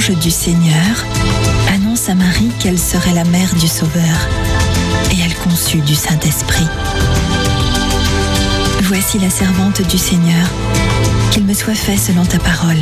l'ange du Seigneur annonce à Marie qu'elle serait la mère du Sauveur, et elle conçut du Saint-Esprit. Voici la servante du Seigneur, qu'il me soit fait selon ta parole.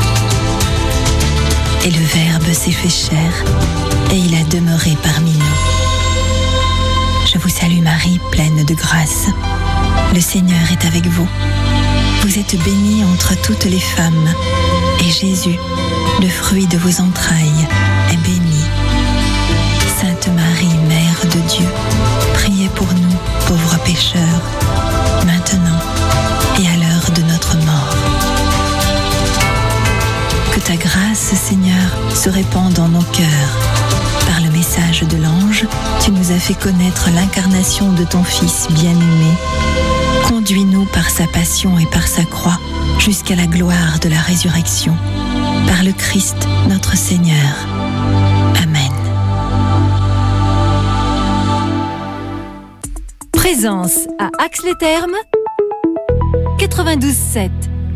Et le Verbe s'est fait chair, et il a demeuré parmi nous. Je vous salue Marie, pleine de grâce. Le Seigneur est avec vous. Vous êtes bénie entre toutes les femmes, et Jésus, le fruit de vos entrailles, est béni. Sainte Marie, Mère de Dieu, priez pour nous, pauvres pécheurs, maintenant et à l'heure de notre mort. Que ta grâce, Seigneur, se répande dans nos cœurs. Par le message de l'ange, tu nous as fait connaître l'incarnation de ton Fils bien-aimé. Conduis-nous par sa passion et par sa croix jusqu'à la gloire de la résurrection. Par le Christ, notre Seigneur. Amen. Présence à Ax-les-Thermes, 92.7.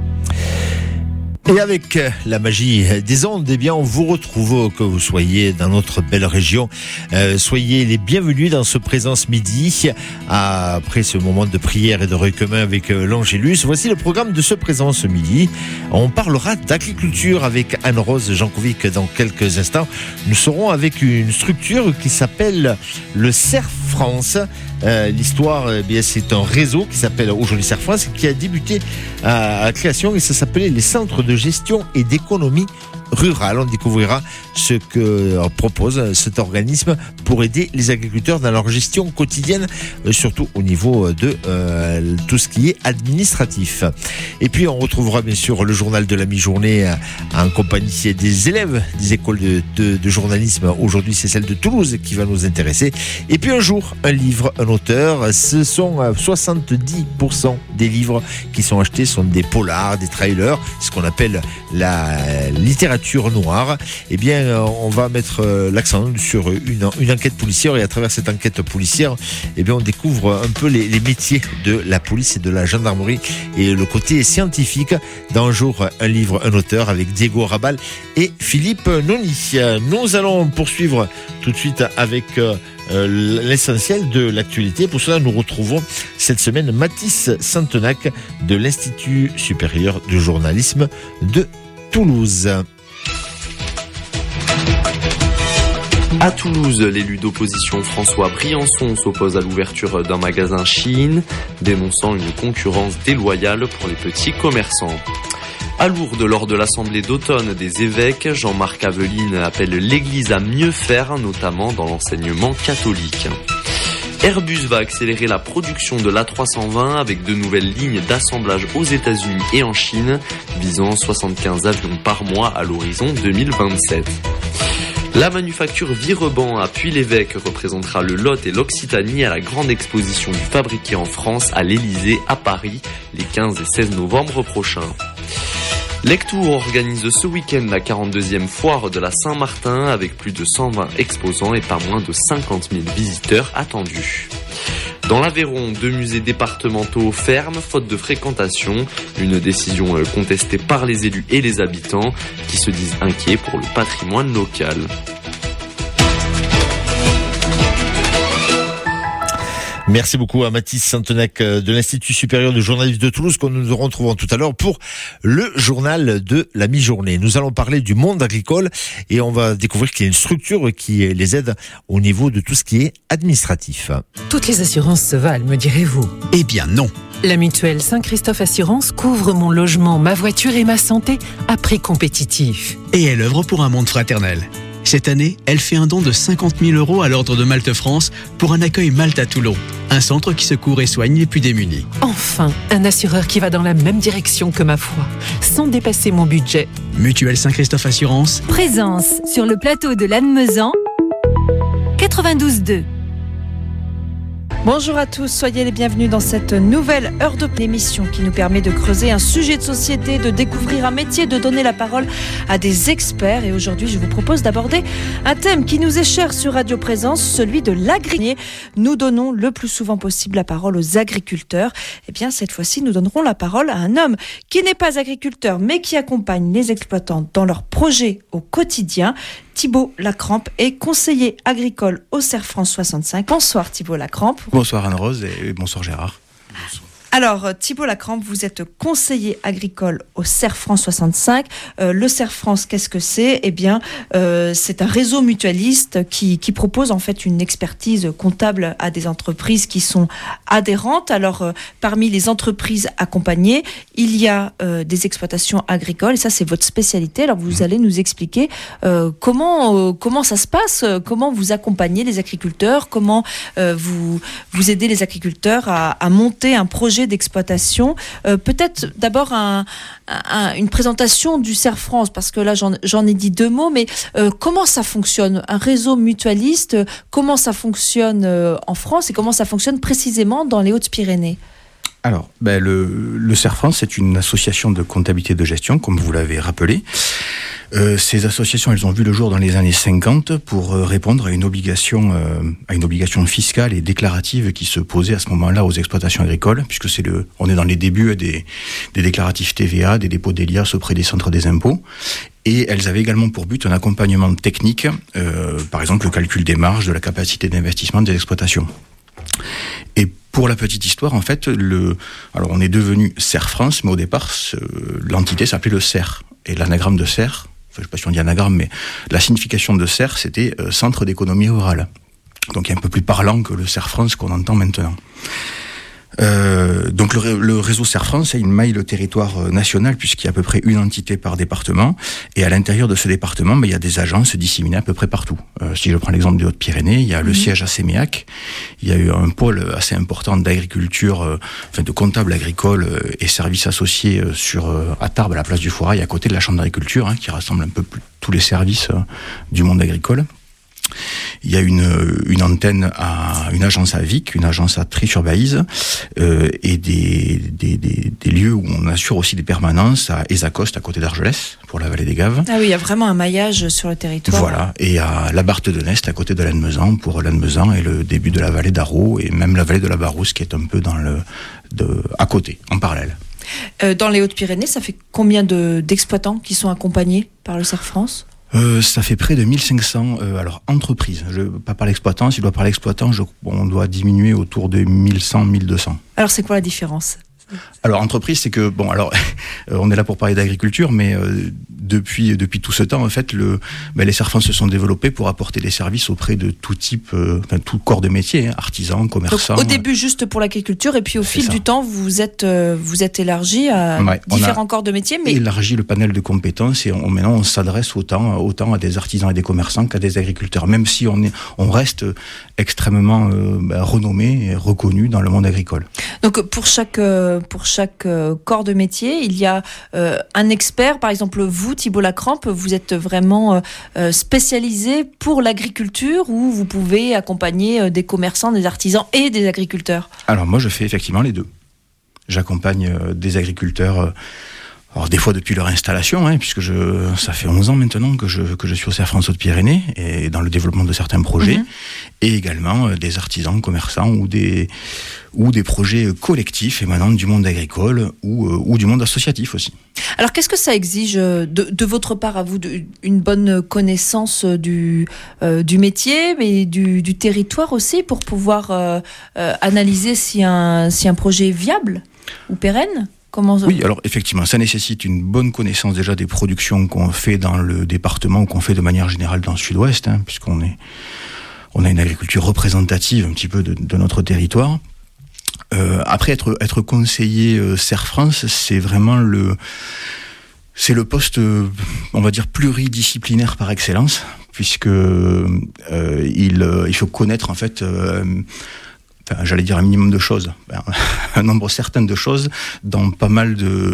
Et avec la magie des ondes, eh bien, on vous retrouve, que vous soyez dans notre belle région. Soyez les bienvenus dans ce Présence Midi. Après ce moment de prière et de recueillement avec l'Angélus, voici le programme de ce Présence Midi. On parlera d'agriculture avec Anne-Rose Jankovic dans quelques instants. Nous serons avec une structure qui s'appelle le CERF France. L'histoire, eh bien, c'est un réseau qui s'appelle aujourd'hui CERF France, qui a débuté à la création, et ça s'appelait les centres de gestion et d'économie rurale. On découvrira ce que propose cet organisme pour aider les agriculteurs dans leur gestion quotidienne, surtout au niveau de tout ce qui est administratif. Et puis on retrouvera bien sûr le journal de la mi-journée en compagnie des élèves des écoles de journalisme. Aujourd'hui, c'est celle de Toulouse qui va nous intéresser. Et puis un jour, un livre, un auteur. Ce sont 70% des livres qui sont achetés sont des polars, des trailers, ce qu'on appelle la littérature noire. Eh bien, on va mettre l'accent sur une enquête policière, et à travers cette enquête policière, eh bien, on découvre un peu les métiers de la police et de la gendarmerie et le côté scientifique. Dans un jour, un livre, un auteur, avec Diego Rabal et Philippe Noni. Nous allons poursuivre tout de suite avec l'essentiel de l'actualité. Pour cela, nous retrouvons cette semaine Mathis Santenac de l'Institut supérieur de journalisme de Toulouse. À Toulouse, l'élu d'opposition François Briançon s'oppose à l'ouverture d'un magasin Shein, dénonçant une concurrence déloyale pour les petits commerçants. À Lourdes, lors de l'assemblée d'automne des évêques, Jean-Marc Aveline appelle l'Église à mieux faire, notamment dans l'enseignement catholique. Airbus va accélérer la production de l'A320 avec de nouvelles lignes d'assemblage aux États-Unis et en Chine, visant 75 avions par mois à l'horizon 2027. La manufacture Vireban à Puy-l'Évêque représentera le Lot et l'Occitanie à la grande exposition du fabriqué en France à l'Élysée à Paris les 15 et 16 novembre prochains. Lectour organise ce week-end la 42e foire de la Saint-Martin avec plus de 120 exposants et pas moins de 50 000 visiteurs attendus. Dans l'Aveyron, 2 musées départementaux ferment faute de fréquentation, une décision contestée par les élus et les habitants qui se disent inquiets pour le patrimoine local. Merci beaucoup à Mathis Santenac de l'Institut supérieur de journalisme de Toulouse, que nous retrouvons tout à l'heure pour le journal de la mi-journée. Nous allons parler du monde agricole et on va découvrir qu'il y a une structure qui les aide au niveau de tout ce qui est administratif. Toutes les assurances se valent, me direz-vous? Eh bien non. La mutuelle Saint-Christophe Assurance couvre mon logement, ma voiture et ma santé à prix compétitif. Et elle œuvre pour un monde fraternel. Cette année, elle fait un don de 50 000 € à l'Ordre de Malte France pour un accueil Malte à Toulon, un centre qui secourt et soigne les plus démunis. Enfin, un assureur qui va dans la même direction que ma foi, sans dépasser mon budget. Mutuelle Saint-Christophe Assurance. Présence sur le plateau de Lannemezan, 92.2. Bonjour à tous, soyez les bienvenus dans cette nouvelle heure de l'émission qui nous permet de creuser un sujet de société, de découvrir un métier, de donner la parole à des experts. Et aujourd'hui, je vous propose d'aborder un thème qui nous est cher sur Radio Présence, celui de l'agriculture. Nous donnons le plus souvent possible la parole aux agriculteurs. Eh bien, cette fois-ci, nous donnerons la parole à un homme qui n'est pas agriculteur, mais qui accompagne les exploitants dans leurs projets au quotidien. Thibault Lacrampe est conseiller agricole au CERF France 65. Bonsoir Thibault Lacrampe. Bonsoir Anne-Rose et bonsoir Gérard. Bonsoir. Alors Thibault Lacrampe, vous êtes conseiller agricole au CERF France 65. Le CERF France, qu'est-ce que c'est ? Eh bien, c'est un réseau mutualiste qui propose en fait une expertise comptable à des entreprises qui sont adhérentes. Alors, parmi les entreprises accompagnées, il y a des exploitations agricoles, et ça c'est votre spécialité. Alors, vous allez nous expliquer comment ça se passe, comment vous accompagnez les agriculteurs, comment vous aidez les agriculteurs à monter un projet d'exploitation. Peut-être d'abord une présentation du CERF France, parce que là j'en ai dit deux mots, mais comment ça fonctionne, un réseau mutualiste, comment ça fonctionne en France et comment ça fonctionne précisément dans les Hautes-Pyrénées ? Alors, le CERF France, c'est une association de comptabilité de gestion, comme vous l'avez rappelé. Ces associations, elles ont vu le jour dans les années 50 pour répondre à une obligation fiscale et déclarative qui se posait à ce moment-là aux exploitations agricoles, puisque on est dans les débuts des déclaratifs TVA, des dépôts d'Elias auprès des centres des impôts. Et elles avaient également pour but un accompagnement technique, par exemple le calcul des marges, de la capacité d'investissement des exploitations. Et pour la petite histoire, en fait, alors on est devenu CERF France, mais au départ, l'entité s'appelait le CER. Et l'anagramme de CER, je ne sais pas si on dit anagramme, mais la signification de CER, c'était Centre d'économie rurale. Donc il est un peu plus parlant que le CERF France qu'on entend maintenant. Donc le réseau CERF France, il maille le territoire national puisqu'il y a à peu près une entité par département, et à l'intérieur de ce département, il y a des agences disséminées à peu près partout. Si je prends l'exemple des Hautes-Pyrénées, il y a le siège à Séméac, il y a eu un pôle assez important d'agriculture, de comptable agricole et services associés à Tarbes, à la place du Foirail, à côté de la chambre d'agriculture, qui rassemble un peu tous les services du monde agricole. Il y a une antenne une agence à Vic, une agence à Tri-sur-Baïse, et des lieux où on assure aussi des permanences à Esacoste, à côté d'Argelès, pour la vallée des Gaves. Ah oui, il y a vraiment un maillage sur le territoire. Voilà, et à la Barthe de Nest, à côté de Lannemezan, pour Lannemezan et le début de la vallée d'Arrault, et même la vallée de la Barousse, qui est un peu à côté, en parallèle. Dans les Hautes-Pyrénées, ça fait combien d'exploitants qui sont accompagnés par le CERF France ? Ça fait près de 1500 entreprises. Pas par l'exploitant. Si je dois parler l'exploitant, on doit diminuer autour de 1100, 1200. Alors c'est quoi la différence ? Alors entreprise, c'est que on est là pour parler d'agriculture, mais depuis tout ce temps, en fait, les CERF France se sont développés pour apporter des services auprès de tout type, tout corps de métier, artisans, commerçants. Donc, au début, juste pour l'agriculture, et puis au fil du temps, vous êtes élargi à différents corps de métiers. Mais élargi le panel de compétences, et maintenant on s'adresse autant à des artisans et des commerçants qu'à des agriculteurs, même si on reste extrêmement renommé et reconnu dans le monde agricole. Donc pour chaque corps de métier, il y a un expert. Par exemple, vous, Thibault Lacrampe, vous êtes vraiment spécialisé pour l'agriculture, ou vous pouvez accompagner des commerçants, des artisans et des agriculteurs ? Alors moi, je fais effectivement les deux. J'accompagne des agriculteurs, alors des fois depuis leur installation, puisque ça fait 11 ans maintenant que je suis au CERF France Hautes-Pyrénées, et dans le développement de certains projets, et également des artisans, commerçants ou des projets collectifs émanant du monde agricole ou du monde associatif aussi. Alors qu'est-ce que ça exige de votre part à vous, une bonne connaissance du métier, mais du territoire aussi, pour pouvoir analyser si un projet est viable ou pérenne ? Oui, alors effectivement, ça nécessite une bonne connaissance déjà des productions qu'on fait dans le département, ou qu'on fait de manière générale dans le sud-ouest, puisqu'on a une agriculture représentative un petit peu de notre territoire. Après, être conseiller CERF France, c'est vraiment le poste, on va dire, pluridisciplinaire par excellence, puisque il faut connaître en fait j'allais dire un minimum de choses, un nombre certain de choses dans pas mal de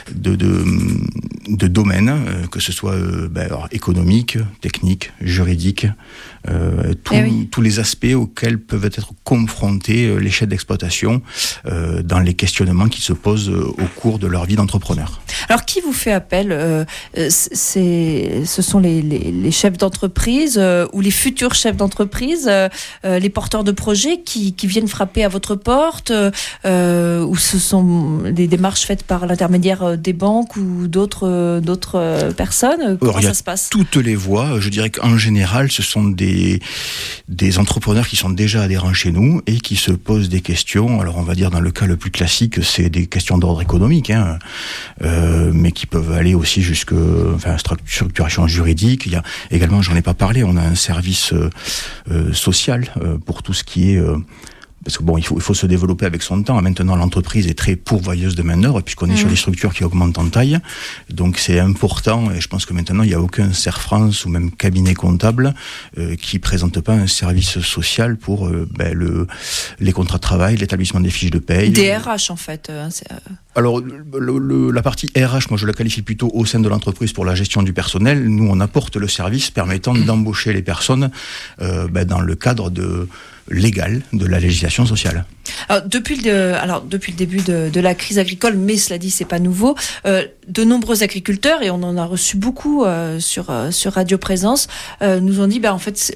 domaines, que ce soit économique, technique, juridique, tous les aspects auxquels peuvent être confrontés les chefs d'exploitation dans les questionnements qui se posent au cours de leur vie d'entrepreneur. Alors, qui vous fait appel ce sont les chefs d'entreprise ou les futurs chefs d'entreprise, les porteurs de projets qui viennent frapper à votre porte, ou ce sont des démarches faites par l'intermédiaire des banques ou d'autres personnes? Comment ça se passe? Toutes les voies. Je dirais qu'en général, ce sont des entrepreneurs qui sont déjà adhérents chez nous et qui se posent des questions. Alors, on va dire dans le cas le plus classique, c'est des questions d'ordre économique, mais qui peuvent aller aussi jusque structuration juridique. Il y a également, j'en ai pas parlé, on a un service social pour tout ce qui est parce que il faut se développer avec son temps. Maintenant, l'entreprise est très pourvoyeuse de main-d'œuvre puisqu'on est sur des structures qui augmentent en taille. Donc, c'est important. Et je pense que maintenant, il n'y a aucun CERF France ou même cabinet comptable qui présente pas un service social pour les contrats de travail, l'établissement des fiches de paye. Des RH, en fait. Alors, la partie RH, moi, je la qualifie plutôt au sein de l'entreprise pour la gestion du personnel. Nous, on apporte le service permettant d'embaucher les personnes dans le cadre légal de la législation sociale. Alors, depuis le début de la crise agricole, mais cela dit, c'est pas nouveau, de nombreux agriculteurs, et on en a reçu beaucoup sur Radio Présence, nous ont dit, en fait,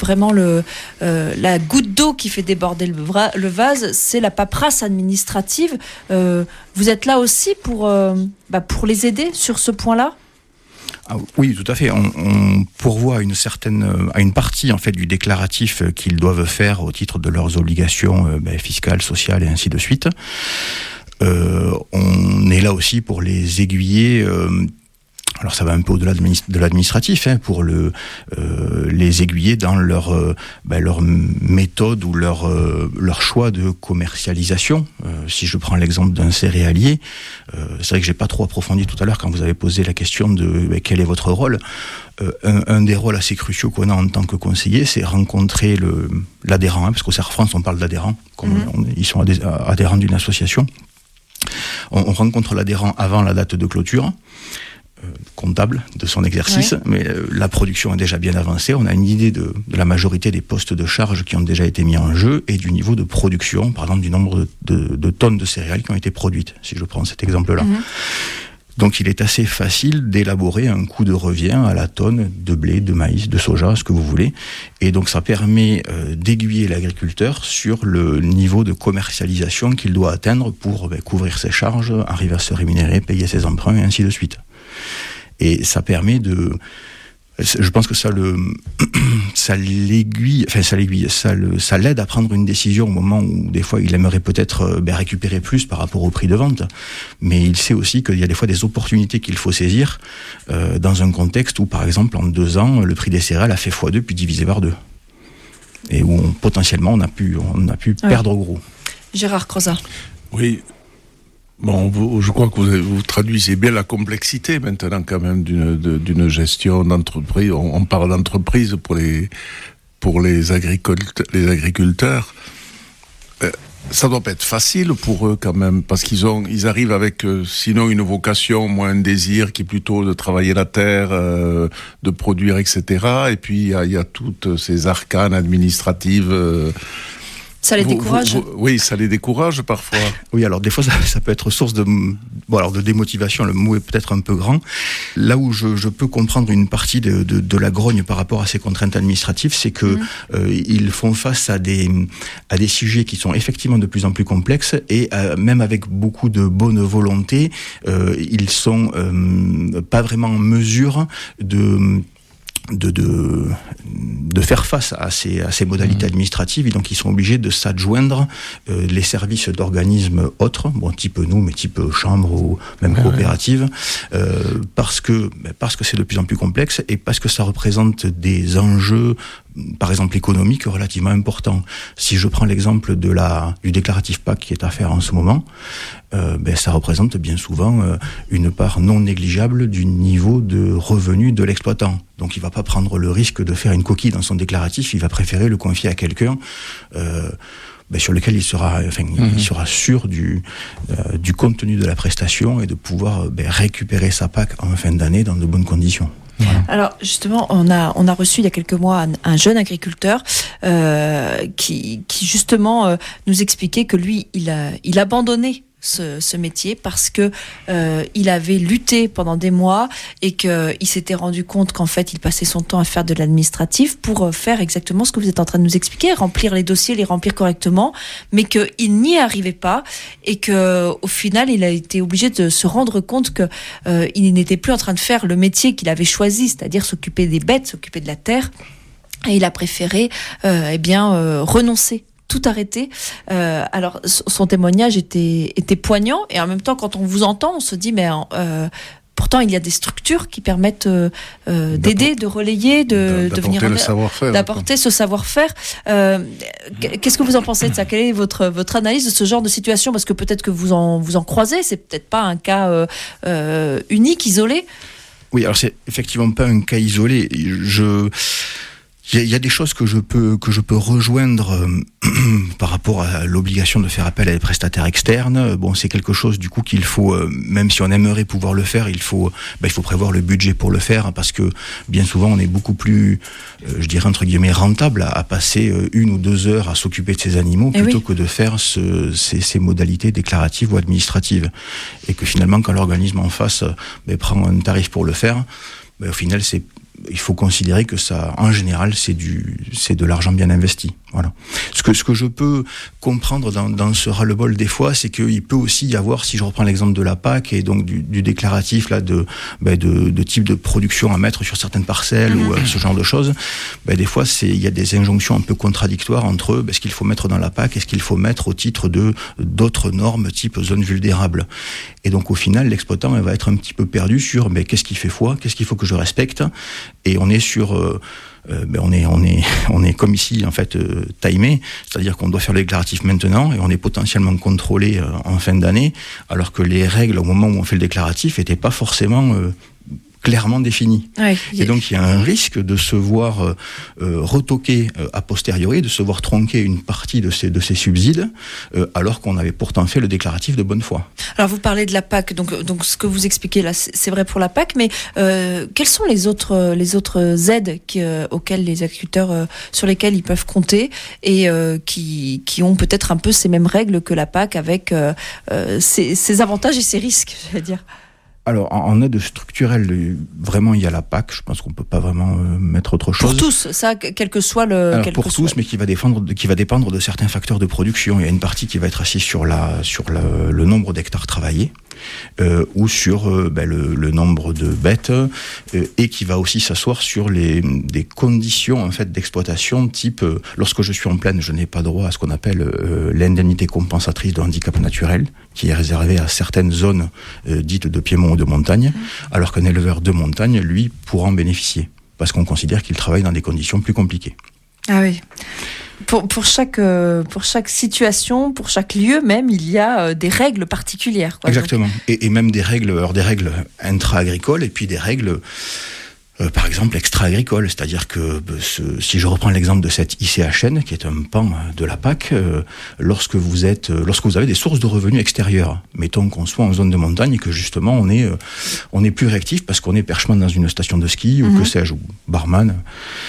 la goutte d'eau qui fait déborder le vase, c'est la paperasse administrative. Vous êtes là aussi pour les aider sur ce point-là? Oui, tout à fait. On pourvoit à une partie en fait du déclaratif qu'ils doivent faire au titre de leurs obligations fiscales, sociales et ainsi de suite. On est là aussi pour les aiguiller. Alors ça va un peu au-delà de l'administratif, pour les aiguiller dans leur méthode ou leur choix de commercialisation. Si je prends l'exemple d'un céréalier, c'est vrai que j'ai pas trop approfondi tout à l'heure quand vous avez posé la question de quel est votre rôle. Un des rôles assez cruciaux qu'on a en tant que conseiller, c'est rencontrer l'adhérent, parce qu'au CERF France on parle d'adhérents, ils sont adhérents d'une association. On rencontre l'adhérent avant la date de clôture comptable de son exercice, mais la production est déjà bien avancée. On a une idée de la majorité des postes de charge qui ont déjà été mis en jeu et du niveau de production, par exemple du nombre de tonnes de céréales qui ont été produites, si je prends cet exemple-là. Donc il est assez facile d'élaborer un coût de revient à la tonne de blé, de maïs, de soja, ce que vous voulez. Et donc ça permet d'aiguiller l'agriculteur sur le niveau de commercialisation qu'il doit atteindre pour couvrir ses charges, arriver à se rémunérer, payer ses emprunts et ainsi de suite. Et ça permet je pense que ça l'aide à prendre une décision au moment où des fois il aimerait peut-être récupérer plus par rapport au prix de vente, mais il sait aussi qu'il y a des fois des opportunités qu'il faut saisir dans un contexte où par exemple en 2 ans le prix des céréales a fait x2 puis divisé par 2 et où potentiellement on a pu perdre gros. Gérard Crozat. Oui. Je crois que vous traduisez bien la complexité maintenant quand même d'une gestion d'entreprise. On parle d'entreprise pour les agriculteurs. Ça doit pas être facile pour eux quand même, parce qu'ils arrivent avec sinon une vocation, moins un désir qui est plutôt de travailler la terre, de produire, etc. Et puis il y a toutes ces arcanes administratives. Ça les décourage? Oui, ça les décourage parfois. Oui, alors des fois ça peut être source de démotivation, le mot est peut-être un peu grand. Là où je peux comprendre une partie de la grogne par rapport à ces contraintes administratives, c'est que ils font face à des sujets qui sont effectivement de plus en plus complexes et même avec beaucoup de bonne volonté, ils sont pas vraiment en mesure de faire face à ces modalités administratives, et donc ils sont obligés de s'adjoindre les services d'organismes autres, type nous, mais type chambre ou même coopérative, parce que c'est de plus en plus complexe et parce que ça représente des enjeux, par exemple économiques, relativement importants. Si je prends l'exemple du déclaratif PAC qui est à faire en ce moment, ça représente bien souvent une part non négligeable du niveau de revenu de l'exploitant. Donc il va pas prendre le risque de faire une coquille dans son déclaratif, il va préférer le confier à quelqu'un sur lequel il sera sûr du contenu de la prestation et de pouvoir récupérer sa PAC en fin d'année dans de bonnes conditions. Voilà. Alors justement, on a reçu il y a quelques mois un jeune agriculteur qui justement nous expliquait que lui, il abandonnait ce métier parce que il avait lutté pendant des mois et qu'il s'était rendu compte qu'en fait il passait son temps à faire de l'administratif pour faire exactement ce que vous êtes en train de nous expliquer, remplir les dossiers, les remplir correctement, mais qu'il n'y arrivait pas et qu'au final il a été obligé de se rendre compte que il n'était plus en train de faire le métier qu'il avait choisi, c'est-à-dire s'occuper des bêtes, s'occuper de la terre, et il a préféré renoncer, tout arrêter. Alors son témoignage était poignant, et en même temps quand on vous entend on se dit mais pourtant il y a des structures qui permettent d'aider, de relayer, de venir d'apporter ce savoir-faire. Qu'est-ce que vous en pensez de ça? Quelle est votre analyse de ce genre de situation? Parce que peut-être que vous en croisez, c'est peut-être pas un cas unique, isolé. Oui, alors c'est effectivement pas un cas isolé. Il y a des choses que je peux rejoindre par rapport à l'obligation de faire appel à des prestataires externes. Bon, c'est quelque chose du coup qu'il faut, même si on aimerait pouvoir le faire, il faut prévoir le budget pour le faire, parce que bien souvent on est beaucoup plus, je dirais entre guillemets, rentable à passer 1 ou 2 heures à s'occuper de ces animaux plutôt que de faire ces modalités déclaratives ou administratives. Et que finalement, quand l'organisme en face prend un tarif pour le faire, au final il faut considérer que ça, en général, c'est de l'argent bien investi. Voilà. Ce que je peux comprendre dans ce ras-le-bol des fois, c'est qu'il peut aussi y avoir, si je reprends l'exemple de la PAC et donc du déclaratif là de type de production à mettre sur certaines parcelles ou ce genre de choses, des fois il y a des injonctions un peu contradictoires entre ce qu'il faut mettre dans la PAC et ce qu'il faut mettre au titre d'autres normes type zone vulnérable. Et donc au final, l'exploitant va être un petit peu perdu sur qu'est-ce qui fait foi, qu'est-ce qu'il faut que je respecte, et on est sur on est comme ici en fait timé, c'est-à-dire qu'on doit faire le déclaratif maintenant et on est potentiellement contrôlé en fin d'année, alors que les règles au moment où on fait le déclaratif n'étaient pas forcément clairement défini. Ouais, et donc il y a un risque de se voir retoquer a posteriori, de se voir tronquer une partie de ces subsides, alors qu'on avait pourtant fait le déclaratif de bonne foi. Alors vous parlez de la PAC, donc ce que vous expliquez là, c'est vrai pour la PAC, mais quelles sont les autres aides auxquelles les agriculteurs sur lesquelles ils peuvent compter et qui ont peut-être un peu ces mêmes règles que la PAC, avec ses avantages et ses risques, je vais dire. Alors, en aide structurelle, vraiment, il y a la PAC. Je pense qu'on peut pas vraiment mettre autre chose. Pour tous, ça, quel que soit le... Alors, pour tous, mais qui va dépendre de certains facteurs de production. Il y a une partie qui va être assise sur le nombre d'hectares travaillés, ou sur le nombre de bêtes, et qui va aussi s'asseoir sur des conditions en fait d'exploitation, type lorsque je suis en plaine, je n'ai pas droit à ce qu'on appelle l'indemnité compensatrice de handicap naturel, qui est réservée à certaines zones dites de piémont ou de montagne, alors qu'un éleveur de montagne, lui, pourra en bénéficier, parce qu'on considère qu'il travaille dans des conditions plus compliquées. Ah oui. Pour chaque situation, pour chaque lieu même, il y a des règles particulières. Exactement. Et même des règles intra-agricoles et puis des règles, par exemple, extra-agricoles. C'est-à-dire que si je reprends l'exemple de cette ICHN, qui est un pan de la PAC, lorsque vous avez des sources de revenus extérieures, mettons qu'on soit en zone de montagne et que justement on est plus réactif parce qu'on est perchman dans une station de ski ou que sais-je, ou barman,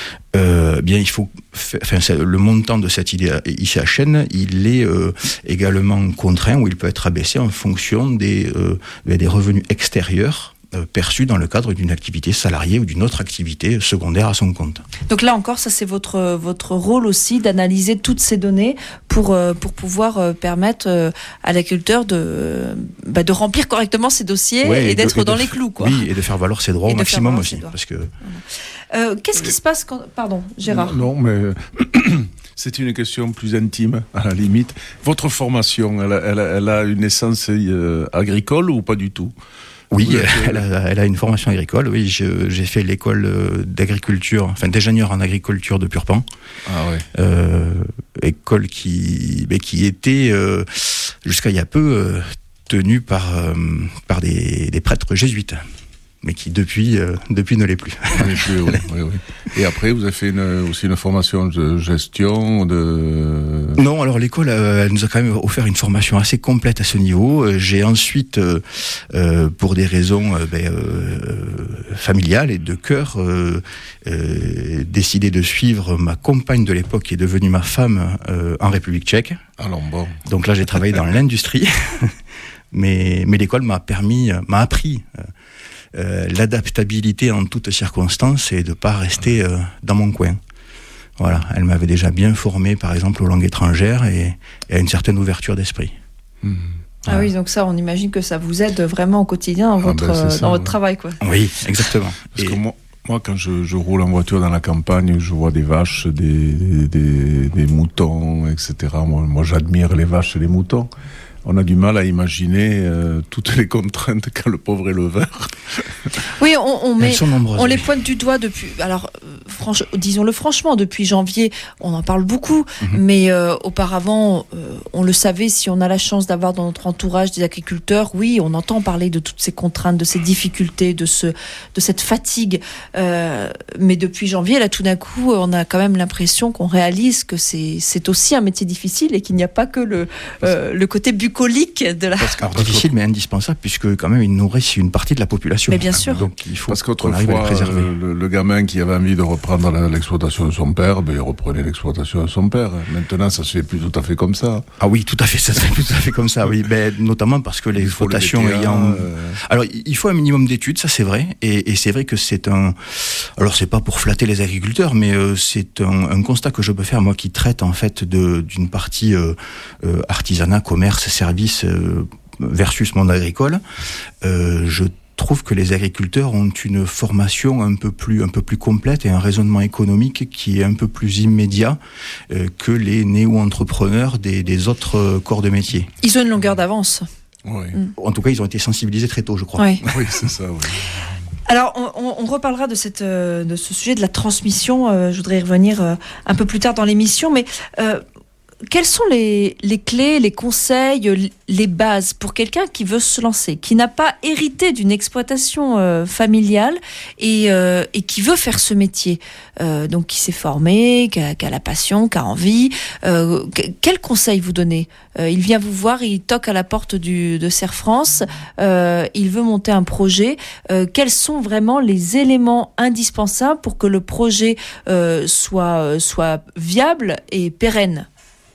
bien il faut, le montant de cette ICHN, il est également contraint, ou il peut être abaissé en fonction des revenus extérieurs perçus dans le cadre d'une activité salariée ou d'une autre activité secondaire à son compte. Donc là encore, ça c'est votre rôle aussi, d'analyser toutes ces données pour pouvoir permettre à l'agriculteur de remplir correctement ses dossiers et d'être dans les clous, quoi. Oui, et de faire valoir ses droits au maximum aussi. Parce que... qu'est-ce qui se passe quand... Pardon, Gérard. Non, mais... C'est une question plus intime, à la limite. Votre formation, elle a une essence agricole ou pas du tout ? Oui, elle a une formation agricole. Oui, j'ai fait l'école d'agriculture, d'ingénieur en agriculture de Purpan. Ah ouais. École qui était jusqu'à il y a peu tenue par des prêtres jésuites. mais qui depuis ne l'est plus. Oui. Et après, vous avez fait aussi une formation de gestion Non, alors l'école, elle nous a quand même offert une formation assez complète à ce niveau. J'ai ensuite, pour des raisons familiales et de cœur, décidé de suivre ma compagne de l'époque, qui est devenue ma femme, en République tchèque. Alors bon. Donc là, j'ai travaillé dans l'industrie, mais l'école m'a appris l'adaptabilité en toutes circonstances et de pas rester dans mon coin. Voilà, elle m'avait déjà bien formé, par exemple, aux langues étrangères et à une certaine ouverture d'esprit. Ah oui, donc ça, on imagine que ça vous aide vraiment au quotidien dans votre travail, quoi. Oui, exactement. Parce que moi, quand je roule en voiture dans la campagne, je vois des vaches, des moutons, etc. Moi, j'admire les vaches et les moutons. On a du mal à imaginer toutes les contraintes qu'a le pauvre éleveur. Oui, on les pointe du doigt depuis. Alors, disons-le franchement, depuis janvier, on en parle beaucoup. Mais auparavant, on le savait. Si on a la chance d'avoir dans notre entourage des agriculteurs, oui, on entend parler de toutes ces contraintes, de ces difficultés, de cette fatigue. Mais depuis janvier, là, tout d'un coup, on a quand même l'impression qu'on réalise que c'est aussi un métier difficile et qu'il n'y a pas que le côté bucolique de la... difficile mais indispensable, puisque quand même ils nourrissent une partie de la population. Mais bien sûr. Donc il faut parce qu'autrefois, le gamin qui avait envie de reprendre l'exploitation de son père, il reprenait l'exploitation de son père. Maintenant, ça se fait plus tout à fait comme ça. Ah oui, tout à fait, ça se fait plus tout à fait comme ça, oui. Notamment parce que l'exploitation ayant... Alors, il faut un minimum d'études, ça c'est vrai, et c'est vrai que c'est un... Alors, c'est pas pour flatter les agriculteurs, mais c'est un constat que je peux faire, moi qui traite en fait d'une partie artisanat, commerce, service versus monde agricole. Je trouve que les agriculteurs ont une formation un peu plus complète et un raisonnement économique qui est un peu plus immédiat que les néo-entrepreneurs des autres corps de métier. Ils ont une longueur d'avance. Oui. En tout cas, ils ont été sensibilisés très tôt, je crois. Oui, oui, c'est ça, oui. Alors, on reparlera de ce sujet de la transmission. Je voudrais y revenir un peu plus tard dans l'émission, mais quelles sont les clés, les conseils, les bases pour quelqu'un qui veut se lancer, qui n'a pas hérité d'une exploitation familiale et qui veut faire ce métier, donc qui s'est formé, qui a la passion, qui a envie. Quels conseils vous donnez ? Il vient vous voir, il toque à la porte de Serre France, il veut monter un projet. Quels sont vraiment les éléments indispensables pour que le projet soit viable et pérenne ?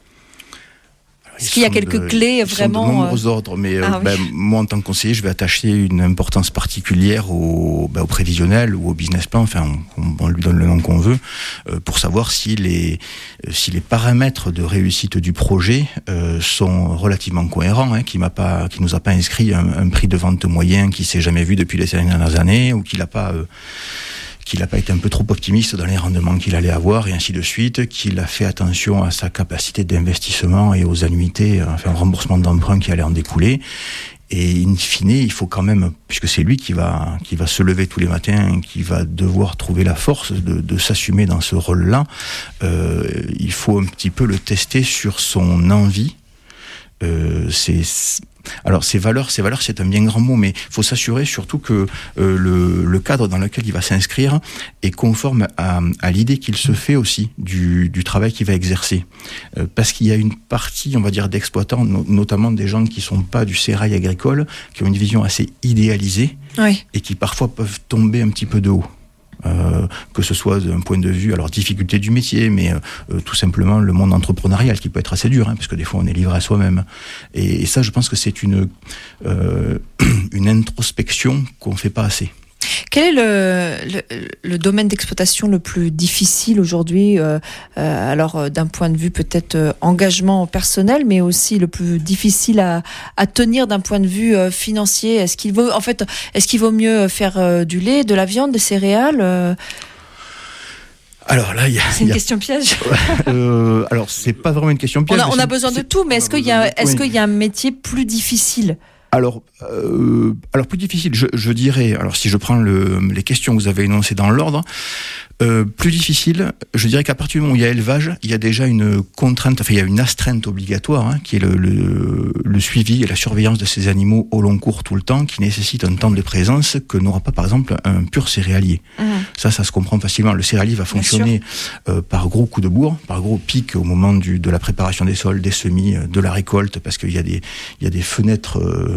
Est-ce qu'il y a quelques clés vraiment de nombreux ordres, mais moi en tant que conseiller, je vais attacher une importance particulière au prévisionnel ou au business plan, enfin on lui donne le nom qu'on veut, pour savoir si les paramètres de réussite du projet sont relativement cohérents, qui nous a pas inscrit un prix de vente moyen qui s'est jamais vu depuis les dernières années, ou qu'il n'a pas été un peu trop optimiste dans les rendements qu'il allait avoir, et ainsi de suite, qu'il a fait attention à sa capacité d'investissement et aux annuités, enfin, au remboursement d'emprunt qui allait en découler. Et in fine, il faut quand même, puisque c'est lui qui va se lever tous les matins, qui va devoir trouver la force de s'assumer dans ce rôle-là, il faut un petit peu le tester sur son envie. Alors ces valeurs, c'est un bien grand mot, mais il faut s'assurer surtout que le cadre dans lequel il va s'inscrire est conforme à l'idée qu'il se fait aussi du travail qu'il va exercer. Parce qu'il y a une partie, on va dire, d'exploitants, notamment des gens qui sont pas du sérail agricole, qui ont une vision assez idéalisée, oui, et qui parfois peuvent tomber un petit peu de haut. Que ce soit d'un point de vue, alors difficulté du métier, mais tout simplement le monde entrepreneurial qui peut être assez dur, parce que des fois on est livré à soi-même. Et ça, je pense que c'est une introspection qu'on fait pas assez. Quel est le domaine d'exploitation le plus difficile aujourd'hui, alors d'un point de vue peut-être engagement personnel, mais aussi le plus difficile à tenir d'un point de vue financier ? Est-ce qu'il vaut mieux faire du lait, de la viande, des céréales Alors là, c'est une question piège. Alors c'est pas vraiment une question piège. On a besoin de tout, mais est-ce qu'il y a un métier plus difficile ? Alors plus difficile, je dirais, alors si je prends les questions que vous avez énoncées dans l'ordre, plus difficile, je dirais qu'à partir du moment où il y a élevage, il y a déjà une contrainte, enfin il y a une astreinte obligatoire, qui est le suivi et la surveillance de ces animaux au long cours tout le temps, qui nécessite un temps de présence que n'aura pas par exemple un pur céréalier. Ça se comprend facilement. Le céréalier va fonctionner par gros coups de bourre, par gros pics au moment de la préparation des sols, des semis, de la récolte, parce qu'il y a des fenêtres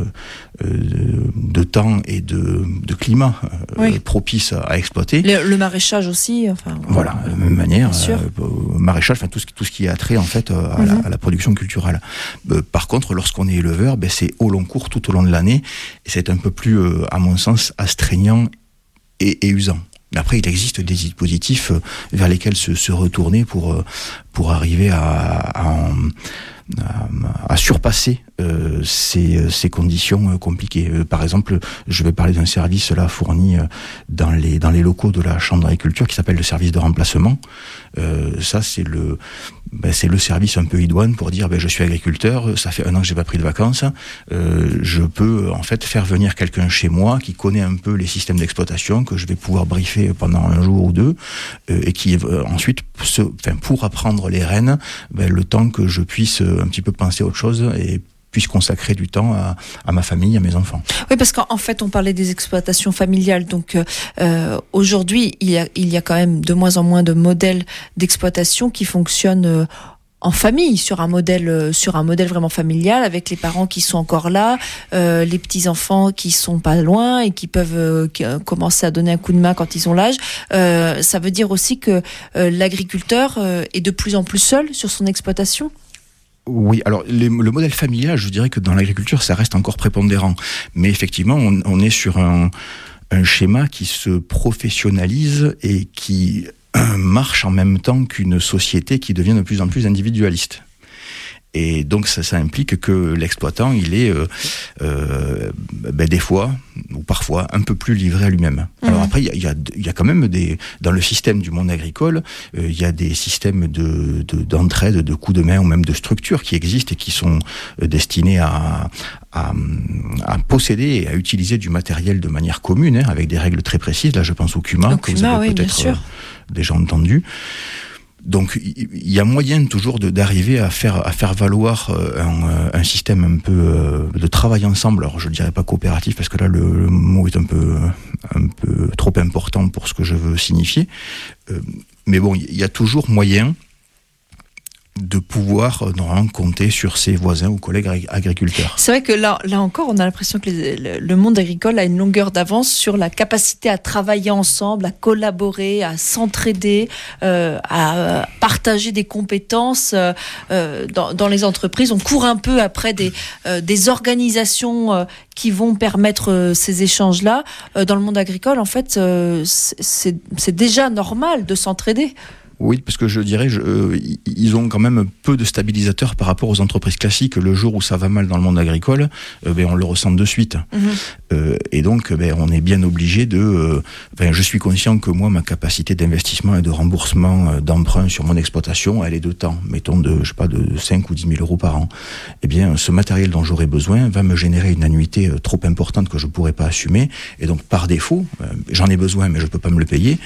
de temps et de climat propices à exploiter. Le maraîchage aussi. Voilà, de la même manière, maraîchage, tout ce qui a trait en fait à la production culturelle. Par contre, lorsqu'on est éleveur, c'est au long cours, tout au long de l'année, et c'est un peu plus, à mon sens, astreignant et usant. Mais après, il existe des dispositifs vers lesquels se retourner pour arriver à surpasser ces conditions compliquées. Par exemple, je vais parler d'un service là fourni dans les locaux de la Chambre d'agriculture qui s'appelle le service de remplacement. Ça, c'est le service un peu idoine pour dire je suis agriculteur, ça fait 1 an que j'ai pas pris de vacances, je peux en fait faire venir quelqu'un chez moi qui connaît un peu les systèmes d'exploitation, que je vais pouvoir briefer pendant 1 jour ou 2, et qui ensuite pour apprendre les rênes, le temps que je puisse un petit peu penser à autre chose et puisse consacrer du temps à ma famille, à mes enfants. Oui, parce qu'en fait, on parlait des exploitations familiales. Donc, aujourd'hui, il y a quand même de moins en moins de modèles d'exploitation qui fonctionnent en famille, sur un modèle vraiment familial, avec les parents qui sont encore là, les petits-enfants qui sont pas loin et qui peuvent commencer à donner un coup de main quand ils ont l'âge. Ça veut dire aussi que l'agriculteur est de plus en plus seul sur son exploitation. Oui, alors le modèle familial, je dirais que dans l'agriculture, ça reste encore prépondérant. Mais effectivement, on est sur un schéma qui se professionnalise et qui marche en même temps qu'une société qui devient de plus en plus individualiste. Et donc ça implique que l'exploitant, il est des fois, ou parfois, un peu plus livré à lui-même. Alors après, il y a quand même dans le système du monde agricole, il y a des systèmes d'entraide, de coups de main ou même de structures qui existent et qui sont destinés à posséder et à utiliser du matériel de manière commune, avec des règles très précises. Là, je pense au CUMA, que vous avez peut-être déjà entendu. Donc il y a moyen toujours d'arriver à faire valoir un système un peu de travail ensemble. Alors je dirais pas coopératif parce que là le mot est un peu trop important pour ce que je veux signifier. Mais bon, il y a toujours moyen de pouvoir normalement compter sur ses voisins ou collègues agriculteurs. C'est vrai que là encore, on a l'impression que le monde agricole a une longueur d'avance sur la capacité à travailler ensemble, à collaborer, à s'entraider, à partager des compétences dans les entreprises. On court un peu après des organisations qui vont permettre ces échanges-là. Dans le monde agricole, en fait, c'est déjà normal de s'entraider. Oui, parce que je dirais, ils ont quand même peu de stabilisateurs par rapport aux entreprises classiques. Le jour où ça va mal dans le monde agricole, on le ressent de suite. Et donc, on est bien obligé je suis conscient que moi, ma capacité d'investissement et de remboursement d'emprunt sur mon exploitation, elle est de temps, mettons de 5 ou 10 000 euros par an. Eh bien, ce matériel dont j'aurai besoin va me générer une annuité trop importante que je pourrais pas assumer. Et donc, par défaut, j'en ai besoin, mais je peux pas me le payer.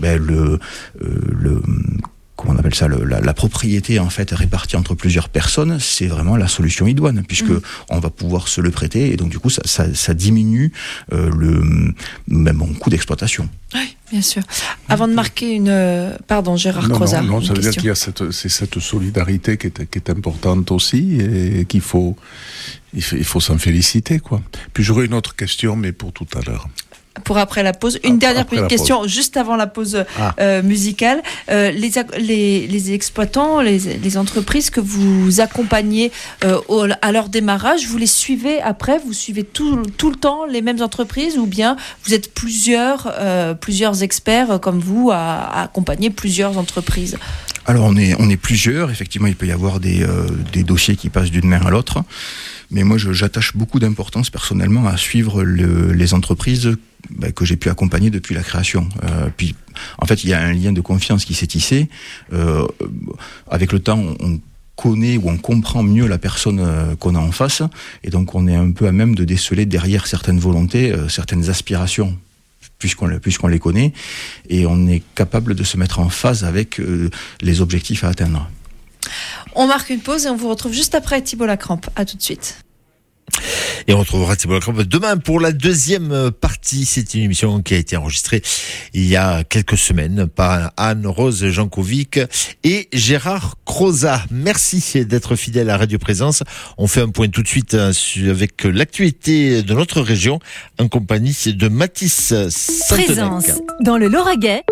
Comment on appelle ça, la propriété en fait répartie entre plusieurs personnes, c'est vraiment la solution idoine, puisque on va pouvoir se le prêter et donc du coup ça diminue mon coût d'exploitation. Oui, bien sûr. Avant de marquer pardon, Gérard Crozat. Non, ça veut dire qu'il y a cette solidarité qui est importante aussi et qu'il faut s'en féliciter, quoi. Puis j'aurais une autre question, mais pour tout à l'heure. Pour après la pause. Une dernière petite question, juste avant la pause musicale. Les exploitants, les entreprises que vous accompagnez à leur démarrage, vous les suivez après? Vous suivez tout le temps les mêmes entreprises, ou bien vous êtes plusieurs experts comme vous à accompagner plusieurs entreprises? Alors on est plusieurs. Effectivement, il peut y avoir des dossiers qui passent d'une main à l'autre. Mais moi, j'attache beaucoup d'importance personnellement à suivre les entreprises que j'ai pu accompagner depuis la création. Puis, en fait, il y a un lien de confiance qui s'est tissé. Avec le temps, connaît ou on comprend mieux la personne qu'on a en face, et donc on est un peu à même de déceler derrière certaines volontés, certaines aspirations, puisqu'on les connaît, et on est capable de se mettre en phase avec les objectifs à atteindre. On marque une pause et on vous retrouve juste après Thibault Lacrampe. À tout de suite. Et on retrouvera Thibault Lacrampe demain pour la deuxième partie. C'est une émission qui a été enregistrée il y a quelques semaines par Anne-Rose Jankovic et Gérard Croza. Merci d'être fidèle à Radio Présence. On fait un point tout de suite avec l'actualité de notre région en compagnie de Mathis Santenec. Présence dans le Lauragais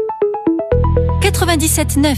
97.9.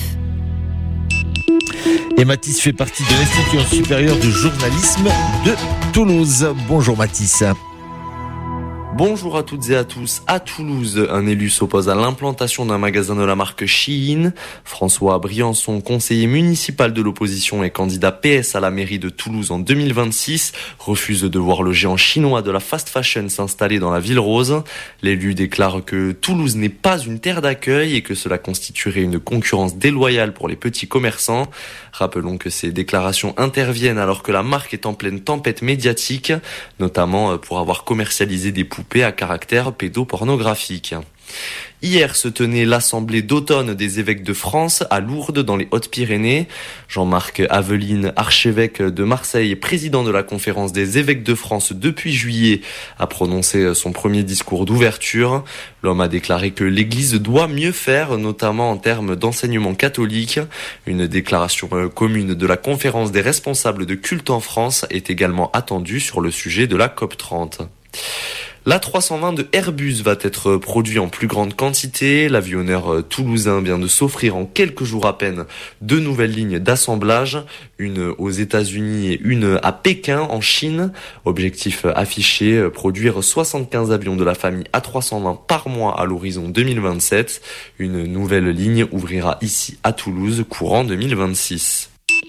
Et Mathis fait partie de l'Institut supérieur de journalisme de Toulouse. Bonjour Mathis. Bonjour à toutes et à tous. À Toulouse, un élu s'oppose à l'implantation d'un magasin de la marque Shein. François Briançon, conseiller municipal de l'opposition et candidat PS à la mairie de Toulouse en 2026, refuse de voir le géant chinois de la fast fashion s'installer dans la ville rose. L'élu déclare que Toulouse n'est pas une terre d'accueil et que cela constituerait une concurrence déloyale pour les petits commerçants. Rappelons que ces déclarations interviennent alors que la marque est en pleine tempête médiatique, notamment pour avoir commercialisé des poupées à caractère pédopornographique. Hier se tenait l'assemblée d'automne des évêques de France à Lourdes dans les Hautes-Pyrénées. Jean-Marc Aveline, archevêque de Marseille et président de la conférence des évêques de France depuis juillet, a prononcé son premier discours d'ouverture. L'homme a déclaré que l'Église doit mieux faire, notamment en termes d'enseignement catholique. Une déclaration commune de la conférence des responsables de culte en France est également attendue sur le sujet de la COP30. L'A320 de Airbus va être produit en plus grande quantité. L'avionneur toulousain vient de s'offrir en quelques jours à peine 2 nouvelles lignes d'assemblage, une aux États-Unis et une à Pékin en Chine. Objectif affiché, produire 75 avions de la famille A320 par mois à l'horizon 2027. Une nouvelle ligne ouvrira ici à Toulouse courant 2026.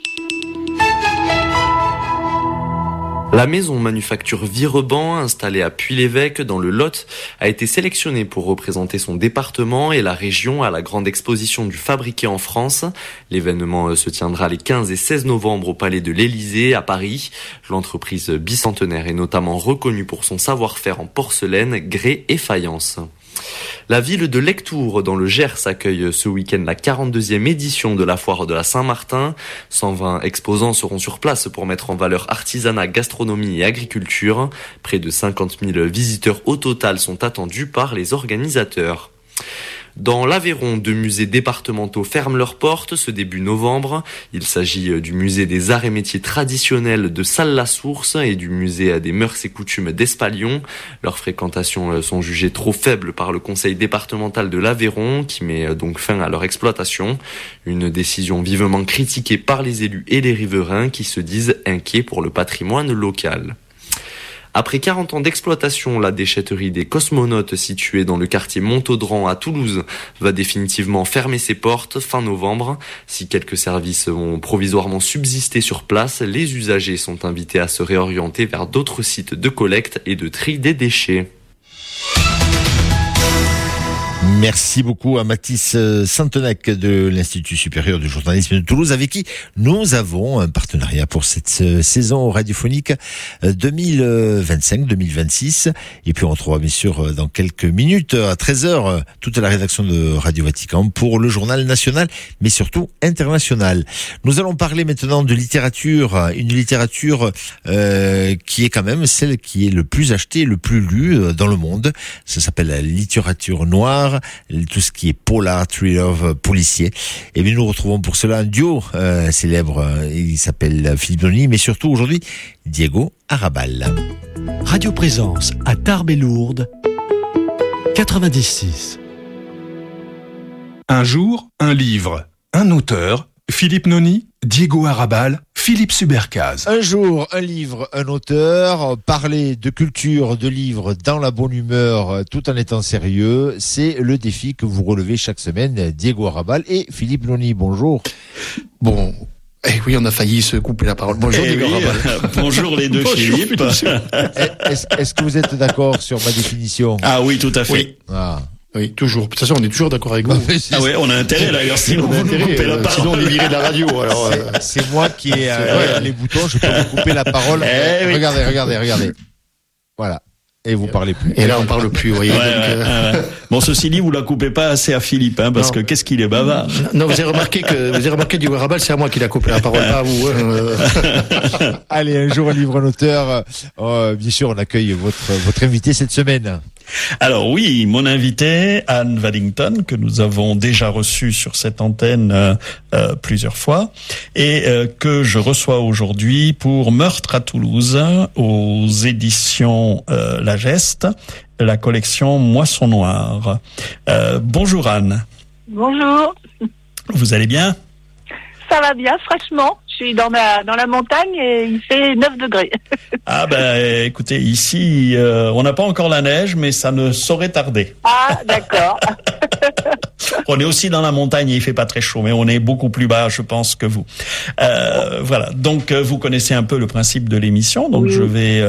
La maison manufacture Vireban, installée à Puy-l'Évêque dans le Lot, a été sélectionnée pour représenter son département et la région à la grande exposition du fabriqué en France. L'événement se tiendra les 15 et 16 novembre au Palais de l'Élysée à Paris. L'entreprise bicentenaire est notamment reconnue pour son savoir-faire en porcelaine, grès et faïence. La ville de Lectoure, dans le Gers, accueille ce week-end la 42e édition de la foire de la Saint-Martin. 120 exposants seront sur place pour mettre en valeur artisanat, gastronomie et agriculture. Près de 50 000 visiteurs au total sont attendus par les organisateurs. Dans l'Aveyron, 2 musées départementaux ferment leurs portes ce début novembre. Il s'agit du musée des arts et métiers traditionnels de Salles-la-Source et du musée des mœurs et coutumes d'Espalion. Leurs fréquentations sont jugées trop faibles par le conseil départemental de l'Aveyron, qui met donc fin à leur exploitation. Une décision vivement critiquée par les élus et les riverains qui se disent inquiets pour le patrimoine local. Après 40 ans d'exploitation, la déchetterie des Cosmonautes située dans le quartier Montaudran à Toulouse va définitivement fermer ses portes fin novembre. Si quelques services vont provisoirement subsister sur place, les usagers sont invités à se réorienter vers d'autres sites de collecte et de tri des déchets. Merci beaucoup à Mathis Santenec de l'Institut supérieur de journalisme de Toulouse, avec qui nous avons un partenariat pour cette saison radiophonique 2025-2026. Et puis on retrouvera bien sûr dans quelques minutes à 13h toute la rédaction de Radio Vatican pour le journal national, mais surtout international. Nous allons parler maintenant de littérature, une littérature qui est quand même celle qui est le plus achetée, le plus lue dans le monde. Ça s'appelle la littérature noire. Tout ce qui est polar, thriller, policier. Et bien nous retrouvons pour cela un duo célèbre. Il s'appelle Philippe Noni, mais surtout aujourd'hui Diego Arrabal. Radio Présence à Tarbes et Lourdes 96. Un jour, un livre, un auteur, Philippe Noni, Diego Arrabal, Philippe Subercaz. Un jour, un livre, un auteur, parler de culture, de livres dans la bonne humeur, tout en étant sérieux, c'est le défi que vous relevez chaque semaine. Diego Arrabal et Philippe Noni, bonjour. Bon, eh oui, on a failli se couper la parole. Bonjour Diego Arrabal. Bonjour les deux, Philippe. Est-ce que vous êtes d'accord sur ma définition? Ah oui, tout à fait. Oui. Ah. Oui, toujours. De toute façon, on est toujours d'accord avec vous. Ah ouais, on a intérêt d'ailleurs, sinon vous nous coupez la parole. Sinon on est viré de la radio. Alors, c'est moi qui ai les boutons, je peux vous couper la parole. Oui. Regardez. Voilà. Et vous parlez plus. Et là, on parle plus, vous voyez. Bon, ceci dit, vous la coupez pas assez à Philippe, parce que qu'est-ce qu'il est bavard. Non, vous avez remarqué du Rabal, c'est à moi qu'il a coupé la parole, pas à vous. Allez, un jour, un livre, un auteur. Bien sûr, on accueille votre invité cette semaine. Alors oui, mon invité, Anne Waddington, que nous avons déjà reçue sur cette antenne plusieurs fois, et que je reçois aujourd'hui pour Meurtre à Toulouse, aux éditions La Geste, la collection Moisson Noire. Bonjour Anne. Bonjour. Vous allez bien ? Ça va bien, fraîchement. Je suis dans la montagne et il fait 9 degrés. Ah ben écoutez, ici on n'a pas encore la neige, mais ça ne saurait tarder. Ah d'accord. On est aussi dans la montagne et il fait pas très chaud, mais on est beaucoup plus bas, je pense, que vous. Voilà. Donc vous connaissez un peu le principe de l'émission, donc je vais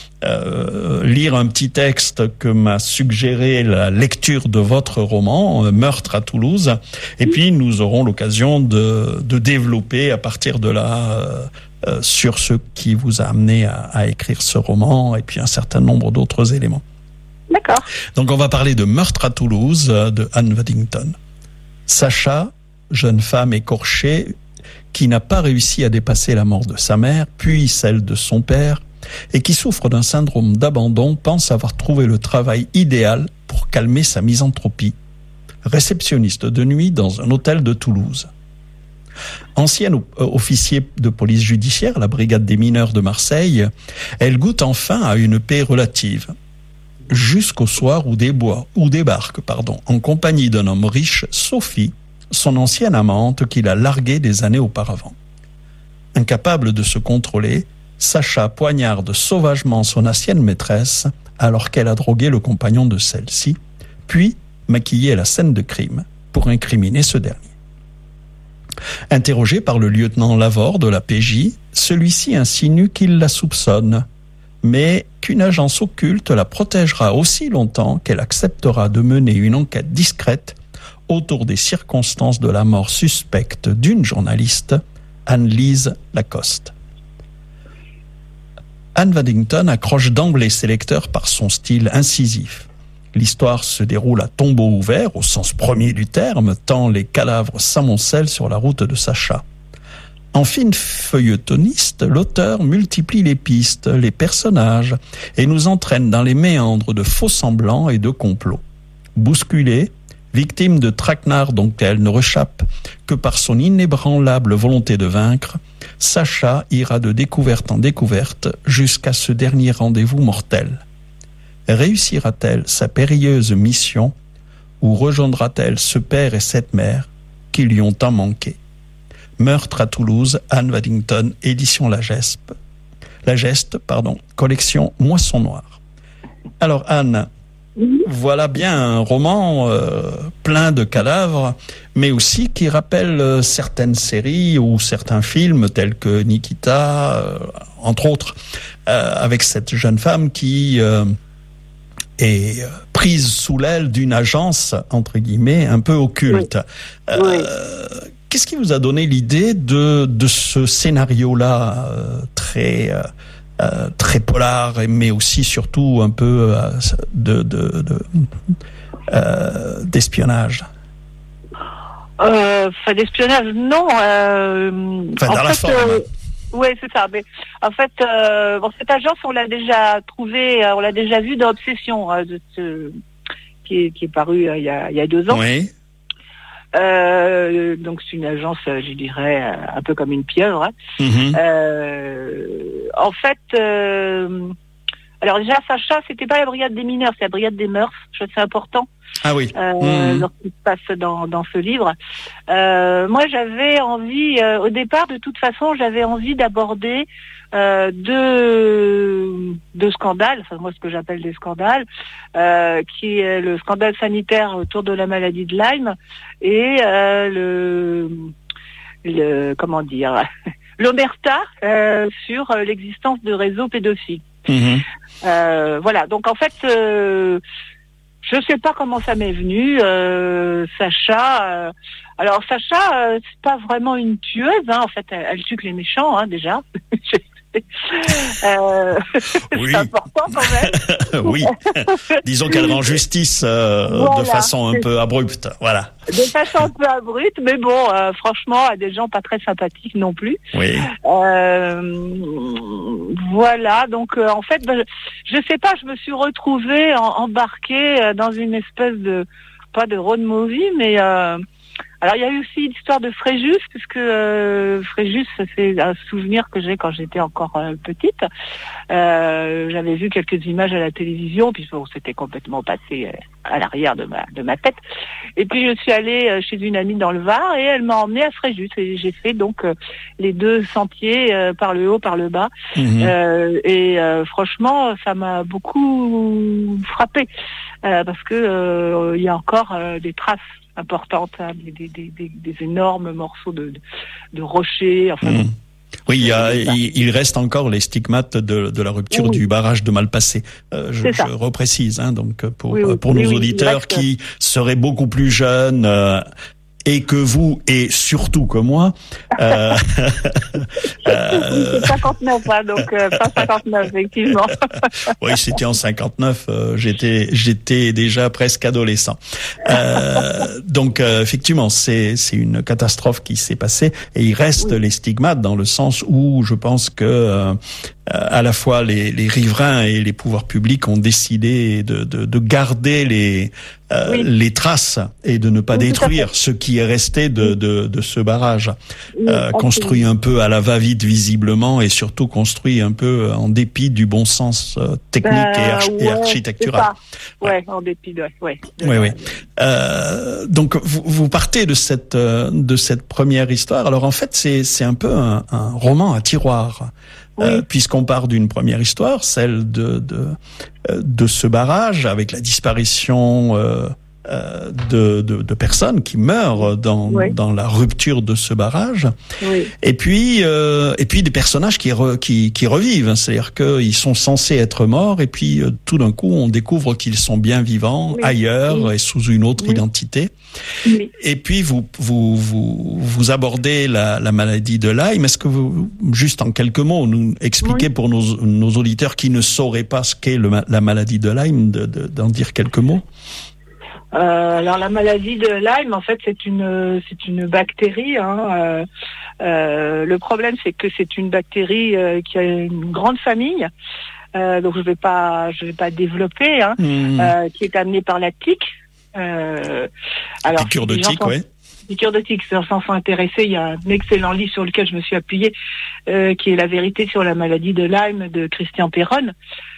lire un petit texte que m'a suggéré la lecture de votre roman Meurtre à Toulouse, et puis nous aurons l'occasion de développer à partir de là sur ce qui vous a amené à écrire ce roman et puis un certain nombre d'autres éléments. D'accord. Donc on va parler de Meurtre à Toulouse de Anne Waddington. Sacha, jeune femme écorchée qui n'a pas réussi à dépasser la mort de sa mère, puis celle de son père, et qui souffre d'un syndrome d'abandon, pense avoir trouvé le travail idéal pour calmer sa misanthropie. Réceptionniste de nuit dans un hôtel de Toulouse. Ancienne officier de police judiciaire, la brigade des mineurs de Marseille, elle goûte enfin à une paix relative. Jusqu'au soir où débarque, en compagnie d'un homme riche, Sophie, son ancienne amante qu'il a larguée des années auparavant. Incapable de se contrôler, Sacha poignarde sauvagement son ancienne maîtresse alors qu'elle a drogué le compagnon de celle-ci, puis maquillé la scène de crime pour incriminer ce dernier. Interrogé par le lieutenant Lavore de la PJ, celui-ci insinue qu'il la soupçonne, mais qu'une agence occulte la protégera aussi longtemps qu'elle acceptera de mener une enquête discrète autour des circonstances de la mort suspecte d'une journaliste, Anne-Lise Lacoste. Anne Waddington accroche d'emblée ses lecteurs par son style incisif. L'histoire se déroule à tombeau ouvert, au sens premier du terme, tant les cadavres s'amoncellent sur la route de Sacha. En fine feuilletoniste, l'auteur multiplie les pistes, les personnages, et nous entraîne dans les méandres de faux-semblants et de complots. Bousculée, victime de traquenards dont elle ne rechappe que par son inébranlable volonté de vaincre, Sacha ira de découverte en découverte jusqu'à ce dernier rendez-vous mortel. Réussira-t-elle sa périlleuse mission ou rejoindra-t-elle ce père et cette mère qui lui ont tant manqué? Meurtre à Toulouse, Anne Waddington, édition La Geste, collection Moisson Noire. Alors Anne, voilà bien un roman plein de cadavres, mais aussi qui rappelle certaines séries ou certains films tels que Nikita, entre autres, avec cette jeune femme qui est prise sous l'aile d'une agence, entre guillemets, un peu occulte. Oui. Qu'est-ce qui vous a donné l'idée de ce scénario-là très polar, mais aussi surtout un peu d'espionnage? D'espionnage, non. Dans la forme. Oui, c'est ça. Mais en fait, cette agence, on l'a déjà trouvée, on l'a déjà vue dans Obsession, qui est paru il y a 2 ans. Oui. Donc c'est une agence, je dirais, un peu comme une pieuvre. Hein. En fait, alors déjà Sacha, c'était pas la brigade des mineurs, c'est la brigade des mœurs. C'est important. Ah oui. Lorsqu'il se passe dans ce livre. Moi, j'avais envie, au départ, de toute façon, j'avais envie d'aborder deux scandales, enfin moi ce que j'appelle des scandales, qui est le scandale sanitaire autour de la maladie de Lyme et l'omerta sur l'existence de réseaux pédophiles. Voilà, donc en fait Je sais pas comment ça m'est venu. Sacha. Alors Sacha, c'est pas vraiment une tueuse. Hein. En fait, elle tue que les méchants, hein, déjà. Oui. C'est important quand même. Oui. Disons qu'elle rend justice voilà, de façon un peu abrupte. Voilà. De façon un peu abrupte, mais bon, franchement, à des gens pas très sympathiques non plus. Oui. Voilà. Donc, en fait, je sais pas. Je me suis retrouvée embarquée dans une espèce de pas de road movie, mais alors il y a eu aussi l'histoire de Fréjus, puisque Fréjus, c'est un souvenir que j'ai quand j'étais encore petite. J'avais vu quelques images à la télévision, puis bon, c'était complètement passé à l'arrière de ma tête. Et puis je suis allée chez une amie dans le Var et elle m'a emmenée à Fréjus. Et j'ai fait donc les deux sentiers par le haut, par le bas. Franchement, ça m'a beaucoup frappée parce que il y a encore des traces importantes, hein, des énormes morceaux de rochers. Enfin, Oui, il reste encore les stigmates de la rupture du barrage de Malpasset. Je reprécise, hein, donc pour nos auditeurs qui seraient beaucoup plus jeunes. Et que vous, et surtout que moi, 59, hein, donc pas 59, effectivement. Oui, c'était en 59. J'étais déjà presque adolescent. Donc effectivement, c'est une catastrophe qui s'est passée, et il reste les stigmates dans le sens où je pense que à la fois les riverains et les pouvoirs publics ont décidé de garder les traces et de ne pas détruire ce qui est resté de ce barrage, construit un peu à la va-vite visiblement, et surtout construit un peu en dépit du bon sens technique et architectural. Ouais, en dépit oui. Donc vous partez de cette première histoire. Alors en fait c'est un peu un roman à tiroir. Puisqu'on part d'une première histoire, celle de ce barrage, avec la disparition de personnes qui meurent dans la rupture de ce barrage, et puis des personnages qui revivent, c'est-à-dire qu'ils sont censés être morts, et puis tout d'un coup on découvre qu'ils sont bien vivants ailleurs et sous une autre identité. Et puis vous abordez la maladie de Lyme. Est-ce que vous, juste en quelques mots, nous expliquez pour nos auditeurs qui ne sauraient pas ce qu'est la maladie de Lyme, d'en dire quelques mots? Alors la maladie de Lyme, en fait, c'est une bactérie. Hein, le problème, c'est que c'est une bactérie qui a une grande famille. Donc je vais pas développer. Hein, qui est amenée par la tique. Piqûre de tique, oui. Piqûre de tique. Si on s'en sont intéressés, il y a un excellent livre sur lequel je me suis appuyée, qui est La vérité sur la maladie de Lyme de Christian Perron.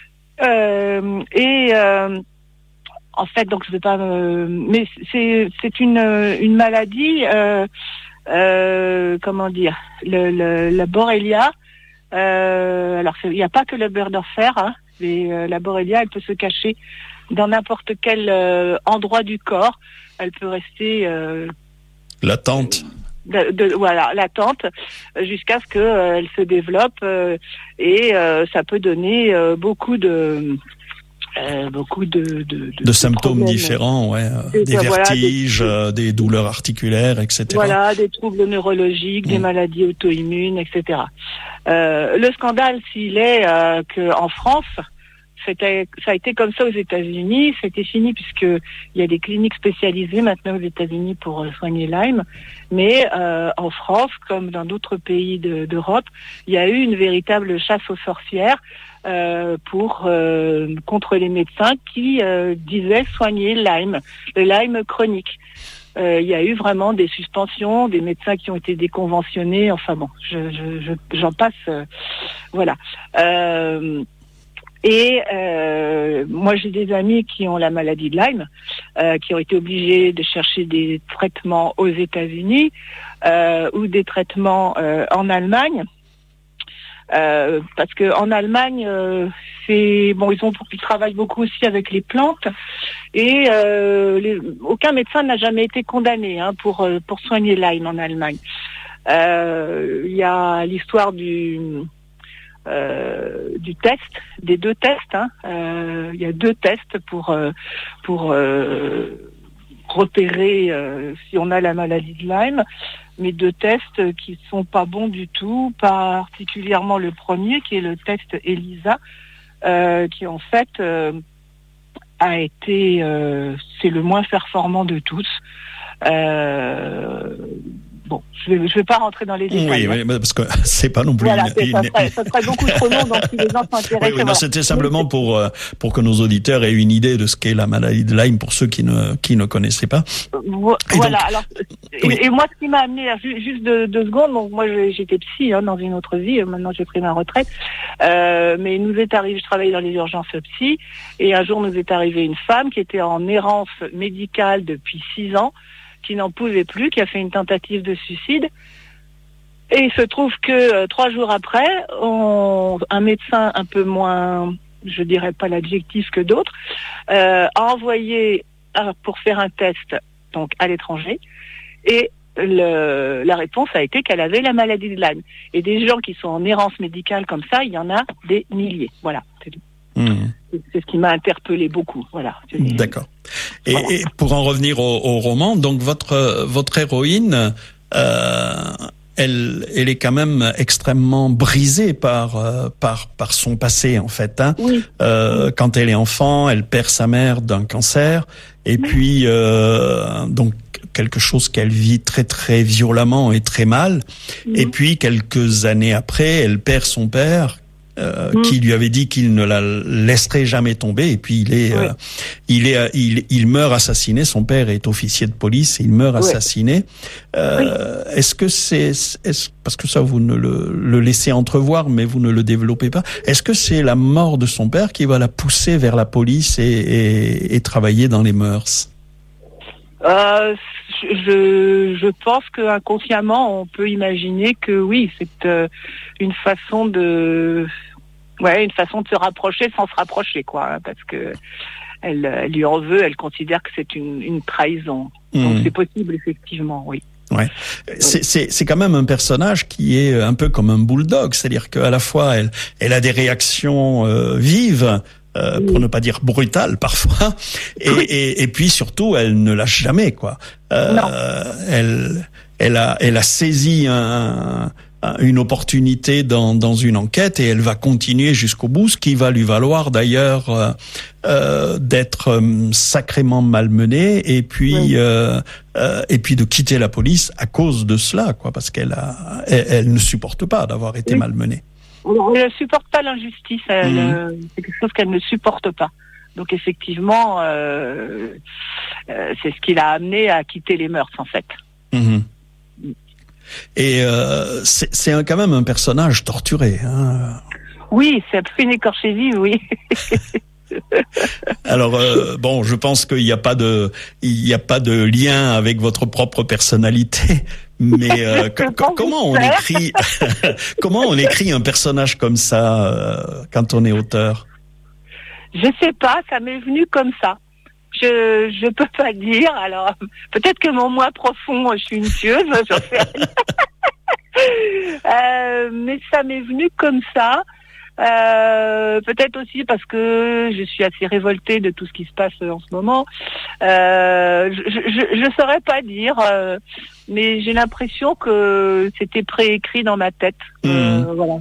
En fait, donc je vais pas. Mais c'est une maladie. Comment dire, la Borrelia. Alors il n'y a pas que le beurre d'enfer. Hein, mais la Borrelia, elle peut se cacher dans n'importe quel endroit du corps. Elle peut rester latente. Latente, jusqu'à ce que elle se développe et ça peut donner beaucoup de symptômes différents, des vertiges, des douleurs articulaires, etc. Voilà, des troubles neurologiques, des maladies auto-immunes, etc. Le scandale, s'il est qu'en France, ça a été comme ça aux États-Unis, c'était fini puisque il y a des cliniques spécialisées maintenant aux États-Unis pour soigner Lyme, mais en France, comme dans d'autres pays d'Europe, il y a eu une véritable chasse aux sorcières contre les médecins qui disaient soigner le Lyme chronique. Il y a eu vraiment des suspensions, des médecins qui ont été déconventionnés. Enfin bon, j'en passe. Voilà. Moi, j'ai des amis qui ont la maladie de Lyme, qui ont été obligés de chercher des traitements aux États-Unis ou des traitements en Allemagne. Parce que en Allemagne, ils travaillent beaucoup aussi avec les plantes et aucun médecin n'a jamais été condamné pour soigner Lyme en Allemagne. Il y a l'histoire du du test, des 2 tests. Il y a 2 tests pour repérer si on a la maladie de Lyme, mais 2 tests qui sont pas bons du tout, particulièrement le premier qui est le test ELISA, qui en fait a été c'est le moins performant de tous. Bon, je vais pas rentrer dans les détails. Oui, parce que c'est pas non plus. Voilà, ça serait beaucoup trop long, donc si les gens s'intéressent. Oui, non, c'était simplement pour que nos auditeurs aient une idée de ce qu'est la maladie de Lyme pour ceux qui ne connaissaient pas. Voilà. Alors, et moi, ce qui m'a amené, juste 2 secondes. Donc moi, j'étais psy dans une autre vie. Maintenant, j'ai pris ma retraite. Mais nous est arrivé, je travaillais dans les urgences psy, et un jour nous est arrivé une femme qui était en errance médicale depuis 6 ans. Qui n'en pouvait plus, qui a fait une tentative de suicide. Et il se trouve que 3 jours après, un médecin un peu moins, je dirais pas l'adjectif que d'autres, a envoyé pour faire un test donc à l'étranger. Et la réponse a été qu'elle avait la maladie de Lyme. Et des gens qui sont en errance médicale comme ça, il y en a des milliers. Voilà. C'est ce qui m'a interpellé beaucoup. Voilà. D'accord. Et pour en revenir au roman, donc votre héroïne, elle est quand même extrêmement brisée par son passé en fait. Oui. Quand elle est enfant, elle perd sa mère d'un cancer, et puis donc quelque chose qu'elle vit très très violemment et très mal. Et puis quelques années après, elle perd son père. Qui lui avait dit qu'il ne la laisserait jamais tomber, et puis il meurt assassiné. Son père est officier de police et il meurt assassiné. Est-ce que parce que ça vous ne le laissez entrevoir, mais vous ne le développez pas. Est-ce que c'est la mort de son père qui va la pousser vers la police et travailler dans les mœurs? Je pense que inconsciemment on peut imaginer que oui, c'est une façon de se rapprocher sans se rapprocher, quoi, parce que elle lui en veut, elle considère que c'est une trahison. Donc c'est possible, effectivement, oui. Ouais, c'est quand même un personnage qui est un peu comme un bulldog, c'est-à-dire qu'à la fois elle a des réactions vives. Pour ne pas dire brutale parfois, et puis surtout elle ne lâche jamais, quoi. Elle a saisi une opportunité dans une enquête, et elle va continuer jusqu'au bout, ce qui va lui valoir d'ailleurs d'être sacrément malmenée, et puis de quitter la police à cause de cela, quoi, parce elle ne supporte pas d'avoir été malmenée. Elle ne supporte pas l'injustice, c'est quelque chose qu'elle ne supporte pas. Donc effectivement, c'est ce qui l'a amené à quitter les mœurs, en fait. Et c'est quand même un personnage torturé. Oui, c'est une écorchée vive, oui. Alors je pense qu'il n'y a pas de lien avec votre propre personnalité. Mais comment on écrit un personnage comme ça quand on est auteur? Je sais pas, ça m'est venu comme ça. Je peux pas dire. Alors peut-être que mon moi profond, je suis une pieuse, j'en sais rien. Mais ça m'est venu comme ça. Peut-être aussi parce que je suis assez révoltée de tout ce qui se passe en ce moment. Je saurais pas dire, mais j'ai l'impression que c'était préécrit dans ma tête. Voilà,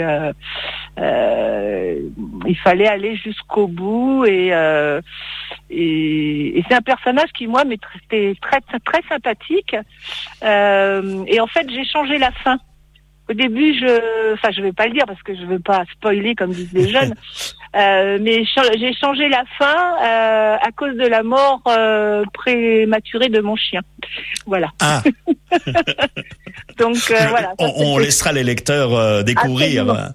il fallait aller jusqu'au bout, et c'est un personnage qui moi m'était très très sympathique. Et en fait, j'ai changé la fin. Au début, je vais pas le dire parce que je veux pas spoiler comme disent les jeunes, mais j'ai changé la fin à cause de la mort prématurée de mon chien. Voilà. Ah. Donc voilà. On laissera les lecteurs découvrir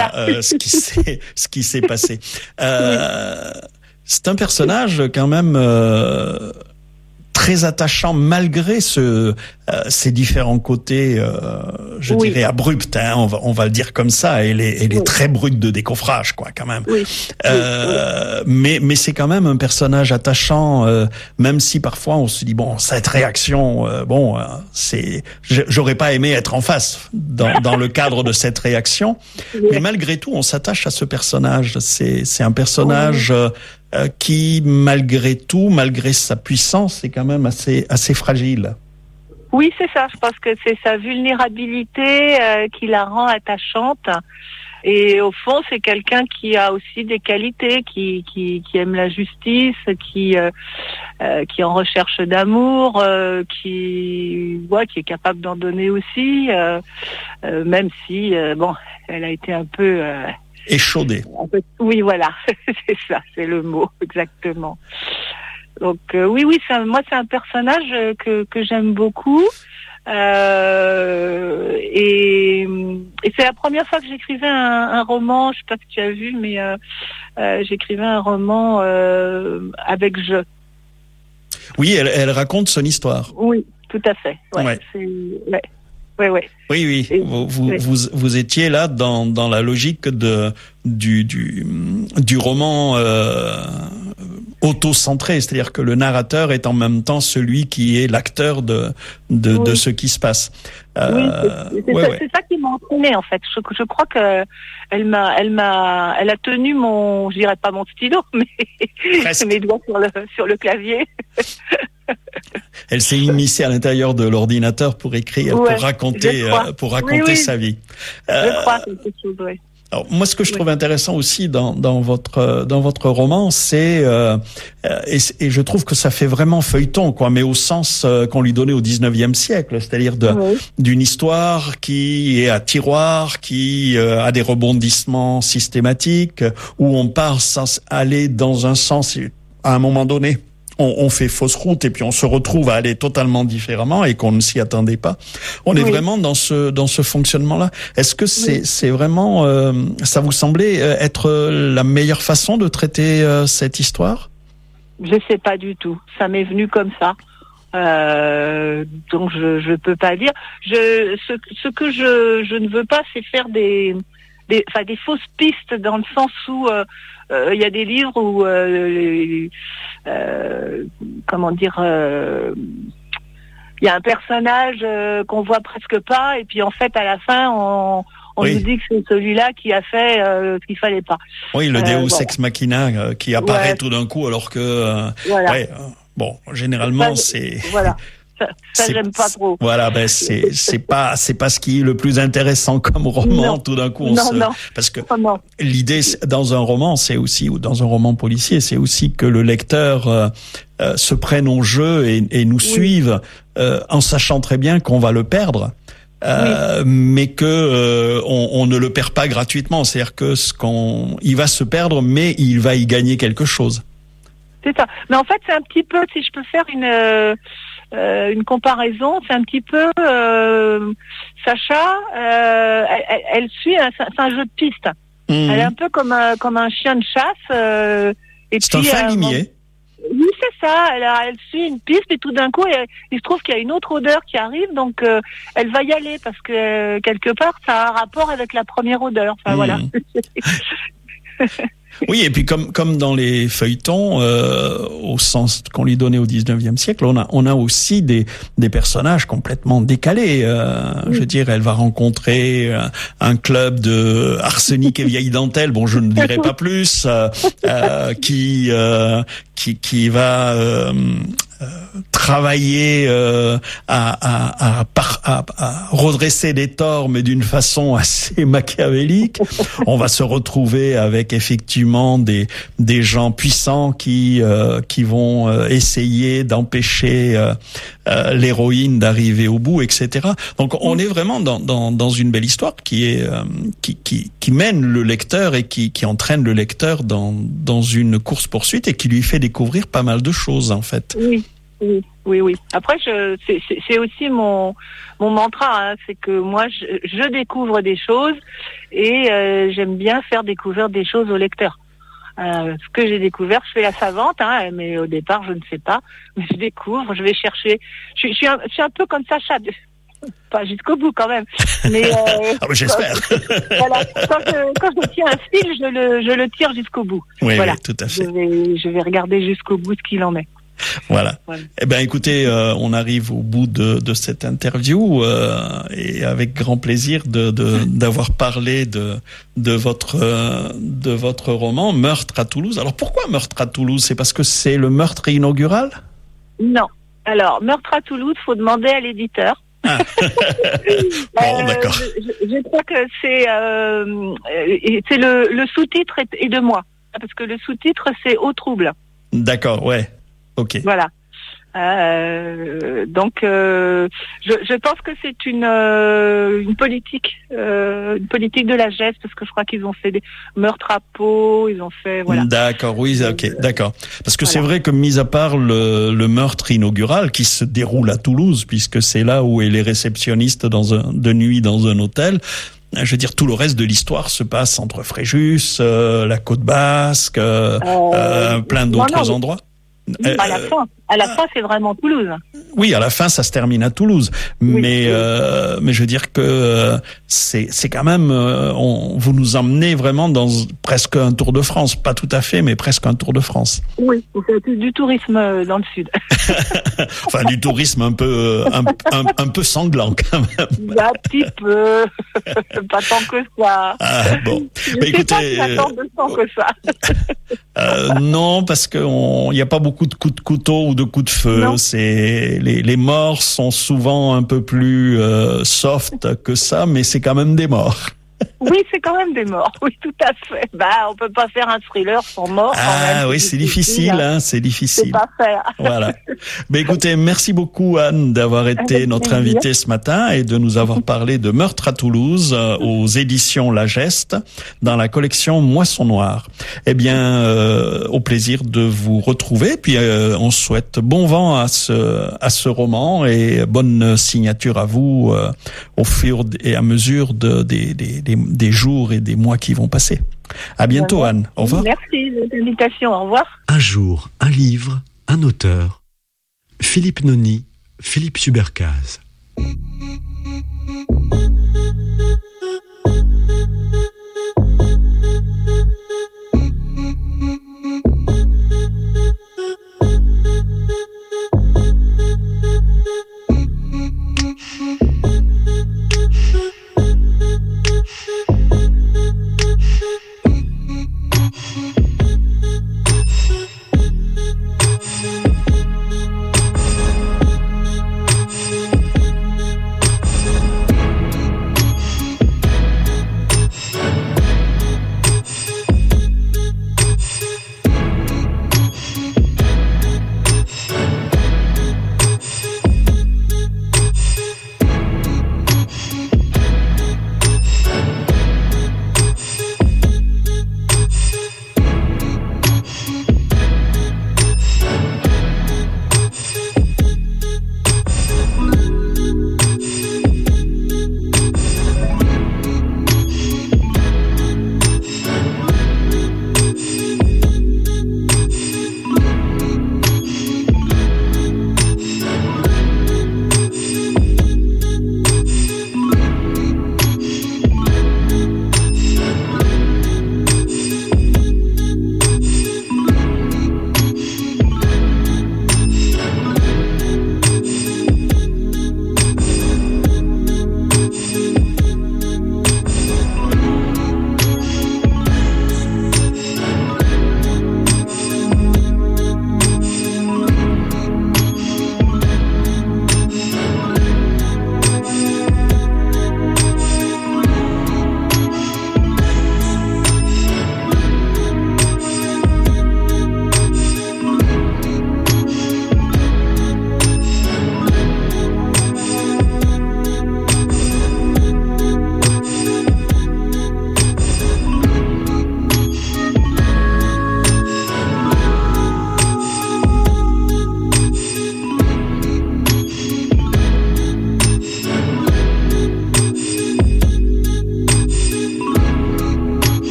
ce qui s'est passé. C'est un personnage quand même très attachant malgré ces différents côtés, je dirais abrupts. Hein, on va le dire comme ça. Elle est très brute de décoffrage, quoi, quand même. Mais c'est quand même un personnage attachant, même si parfois on se dit bon, cette réaction, j'aurais pas aimé être en face dans le cadre de cette réaction. Mais malgré tout, on s'attache à ce personnage. C'est un personnage qui, malgré tout, malgré sa puissance, est quand même assez fragile. Oui, c'est ça. Je pense que c'est sa vulnérabilité qui la rend attachante. Et au fond, c'est quelqu'un qui a aussi des qualités, qui aime la justice, qui est en recherche d'amour, qui est capable d'en donner aussi, même si elle a été un peu échaudée. Oui, voilà, c'est ça, c'est le mot exactement. Donc oui, c'est un personnage que j'aime beaucoup. Et c'est la première fois que j'écrivais un roman, je sais pas si tu as vu, mais j'écrivais un roman avec je. Oui, elle raconte son histoire. Oui, tout à fait. Ouais. Oui. Vous étiez là dans la logique du roman auto-centré, c'est-à-dire que le narrateur est en même temps celui qui est l'acteur de ce qui se passe. C'est ça qui m'a entraîné en fait. Je crois que elle a tenu je dirais pas mon stylo, mais mes doigts sur le clavier. Elle s'est immiscée à l'intérieur de l'ordinateur pour écrire, pour raconter sa vie. Je crois quelque chose, oui. Alors, moi, ce que je trouve intéressant aussi dans votre roman, c'est et je trouve que ça fait vraiment feuilleton, quoi, mais au sens qu'on lui donnait au 19e siècle, c'est-à-dire d'une histoire qui est à tiroir, qui a des rebondissements systématiques, où on part sans aller dans un sens à un moment donné. On fait fausse route et puis on se retrouve à aller totalement différemment et qu'on ne s'y attendait pas. On est vraiment dans ce fonctionnement-là. Est-ce que c'est vraiment ça vous semblait être la meilleure façon de traiter cette histoire? Je sais pas du tout. Ça m'est venu comme ça. Donc je peux pas dire. Ce que je ne veux pas, c'est faire des fausses pistes dans le sens où il y a des livres où il y a un personnage qu'on voit presque pas et puis en fait à la fin on nous dit que c'est celui-là qui a fait ce qu'il fallait pas. Oui, le Deus ex machina qui apparaît tout d'un coup alors que généralement c'est Ça j'aime pas trop. Voilà, c'est pas ce qui est le plus intéressant comme roman. Tout d'un coup, parce que l'idée dans un roman, c'est aussi, ou dans un roman policier, c'est aussi que le lecteur se prenne au jeu et nous suive en sachant très bien qu'on va le perdre. Mais que on ne le perd pas gratuitement, c'est-à-dire que il va se perdre, mais il va y gagner quelque chose. C'est ça. Mais en fait, c'est un petit peu, si je peux faire une comparaison, c'est un petit peu Sacha. Elle suit, c'est un jeu de piste. Elle est un peu comme un chien de chasse. Et c'est puis, un fin limier. Oui, c'est ça. Elle suit une piste et tout d'un coup, il se trouve qu'il y a une autre odeur qui arrive, donc elle va y aller parce que quelque part, ça a un rapport avec la première odeur. Enfin voilà. Oui, et puis comme dans les feuilletons, au sens qu'on lui donnait au 19e siècle, on a aussi des personnages complètement décalés. Je veux dire, elle va rencontrer un club de arsenic et vieille dentelle. Bon, je ne dirai pas plus. Qui va travailler à redresser des torts, mais d'une façon assez machiavélique. On va se retrouver avec effectivement des gens puissants qui vont essayer d'empêcher l'héroïne d'arriver au bout, etc. Donc on est vraiment dans une belle histoire qui mène le lecteur et qui entraîne le lecteur dans une course-poursuite et qui lui fait découvrir pas mal de choses en fait. Oui. Après, c'est aussi mon mantra, hein, c'est que moi, je découvre des choses et j'aime bien faire découvrir des choses au lecteur. Ce que j'ai découvert, je fais la savante, hein, mais au départ, je ne sais pas. Mais je découvre, je vais chercher. Je suis un peu comme Sacha, pas jusqu'au bout quand même. Mais j'espère. Voilà, quand je tiens un fil, je le tire jusqu'au bout. Oui, voilà. Oui, tout à fait. Je vais regarder jusqu'au bout ce qu'il en est. Voilà. Eh ben, écoutez, on arrive au bout de cette interview et avec grand plaisir d'avoir parlé de votre roman Meurtre à Toulouse. Alors pourquoi Meurtre à Toulouse? C'est parce que c'est le meurtre inaugural? Non. Alors Meurtre à Toulouse, faut demander à l'éditeur. Ah. Bon, d'accord. Je crois que c'est le sous-titre est de moi, parce que le sous-titre c'est Au trouble. D'accord, ouais. Ok. Voilà. Donc, je pense que c'est une politique de la geste, parce que je crois qu'ils ont fait des meurtres à Pau, ils ont fait voilà. D'accord, oui, ok, d'accord. Parce que c'est vrai que mis à part le meurtre inaugural qui se déroule à Toulouse, puisque c'est là où elle est réceptionniste de nuit dans un hôtel. Je veux dire, tout le reste de l'histoire se passe entre Fréjus, la Côte Basque, plein d'autres endroits. À la fin, c'est vraiment Toulouse. Oui, à la fin, ça se termine à Toulouse. Oui, mais je veux dire que c'est quand même, vous nous emmenez vraiment dans presque un Tour de France, pas tout à fait, mais presque un Tour de France. Oui, c'est du tourisme dans le sud. Enfin, du tourisme un peu sanglant quand même. Un petit peu, pas tant que ça. Ah, bon, mais écoutez, pas tant que ça. Non, parce que il n'y a pas beaucoup de coups de couteau ou de coups de feu. Non. C'est les morts sont souvent un peu plus soft que ça, mais c'est quand même des morts. Oui, c'est quand même des morts. Oui, tout à fait. On peut pas faire un thriller sans mort. Ah oui, c'est difficile, hein, c'est difficile. C'est pas faire. Voilà. Mais écoutez, merci beaucoup Anne d'avoir été notre invitée ce matin et de nous avoir parlé de Meurtre à Toulouse aux éditions La Geste dans la collection Moisson Noire. Eh bien, au plaisir de vous retrouver. Puis on souhaite bon vent à ce roman et bonne signature à vous au fur et à mesure des jours et des mois qui vont passer. À bientôt, Anne. Au revoir. Merci de l'invitation. Au revoir. Un jour, un livre, un auteur. Philippe Noni, Philippe Subercase.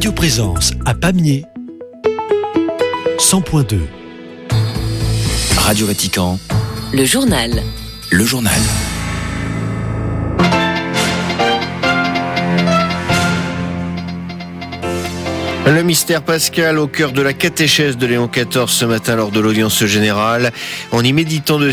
Radio Présence à Pamiers, 100.2. Radio Vatican. Le journal. Le journal. Le mystère pascal au cœur de la catéchèse de Léon XIV ce matin lors de l'audience générale. En y méditant dessus,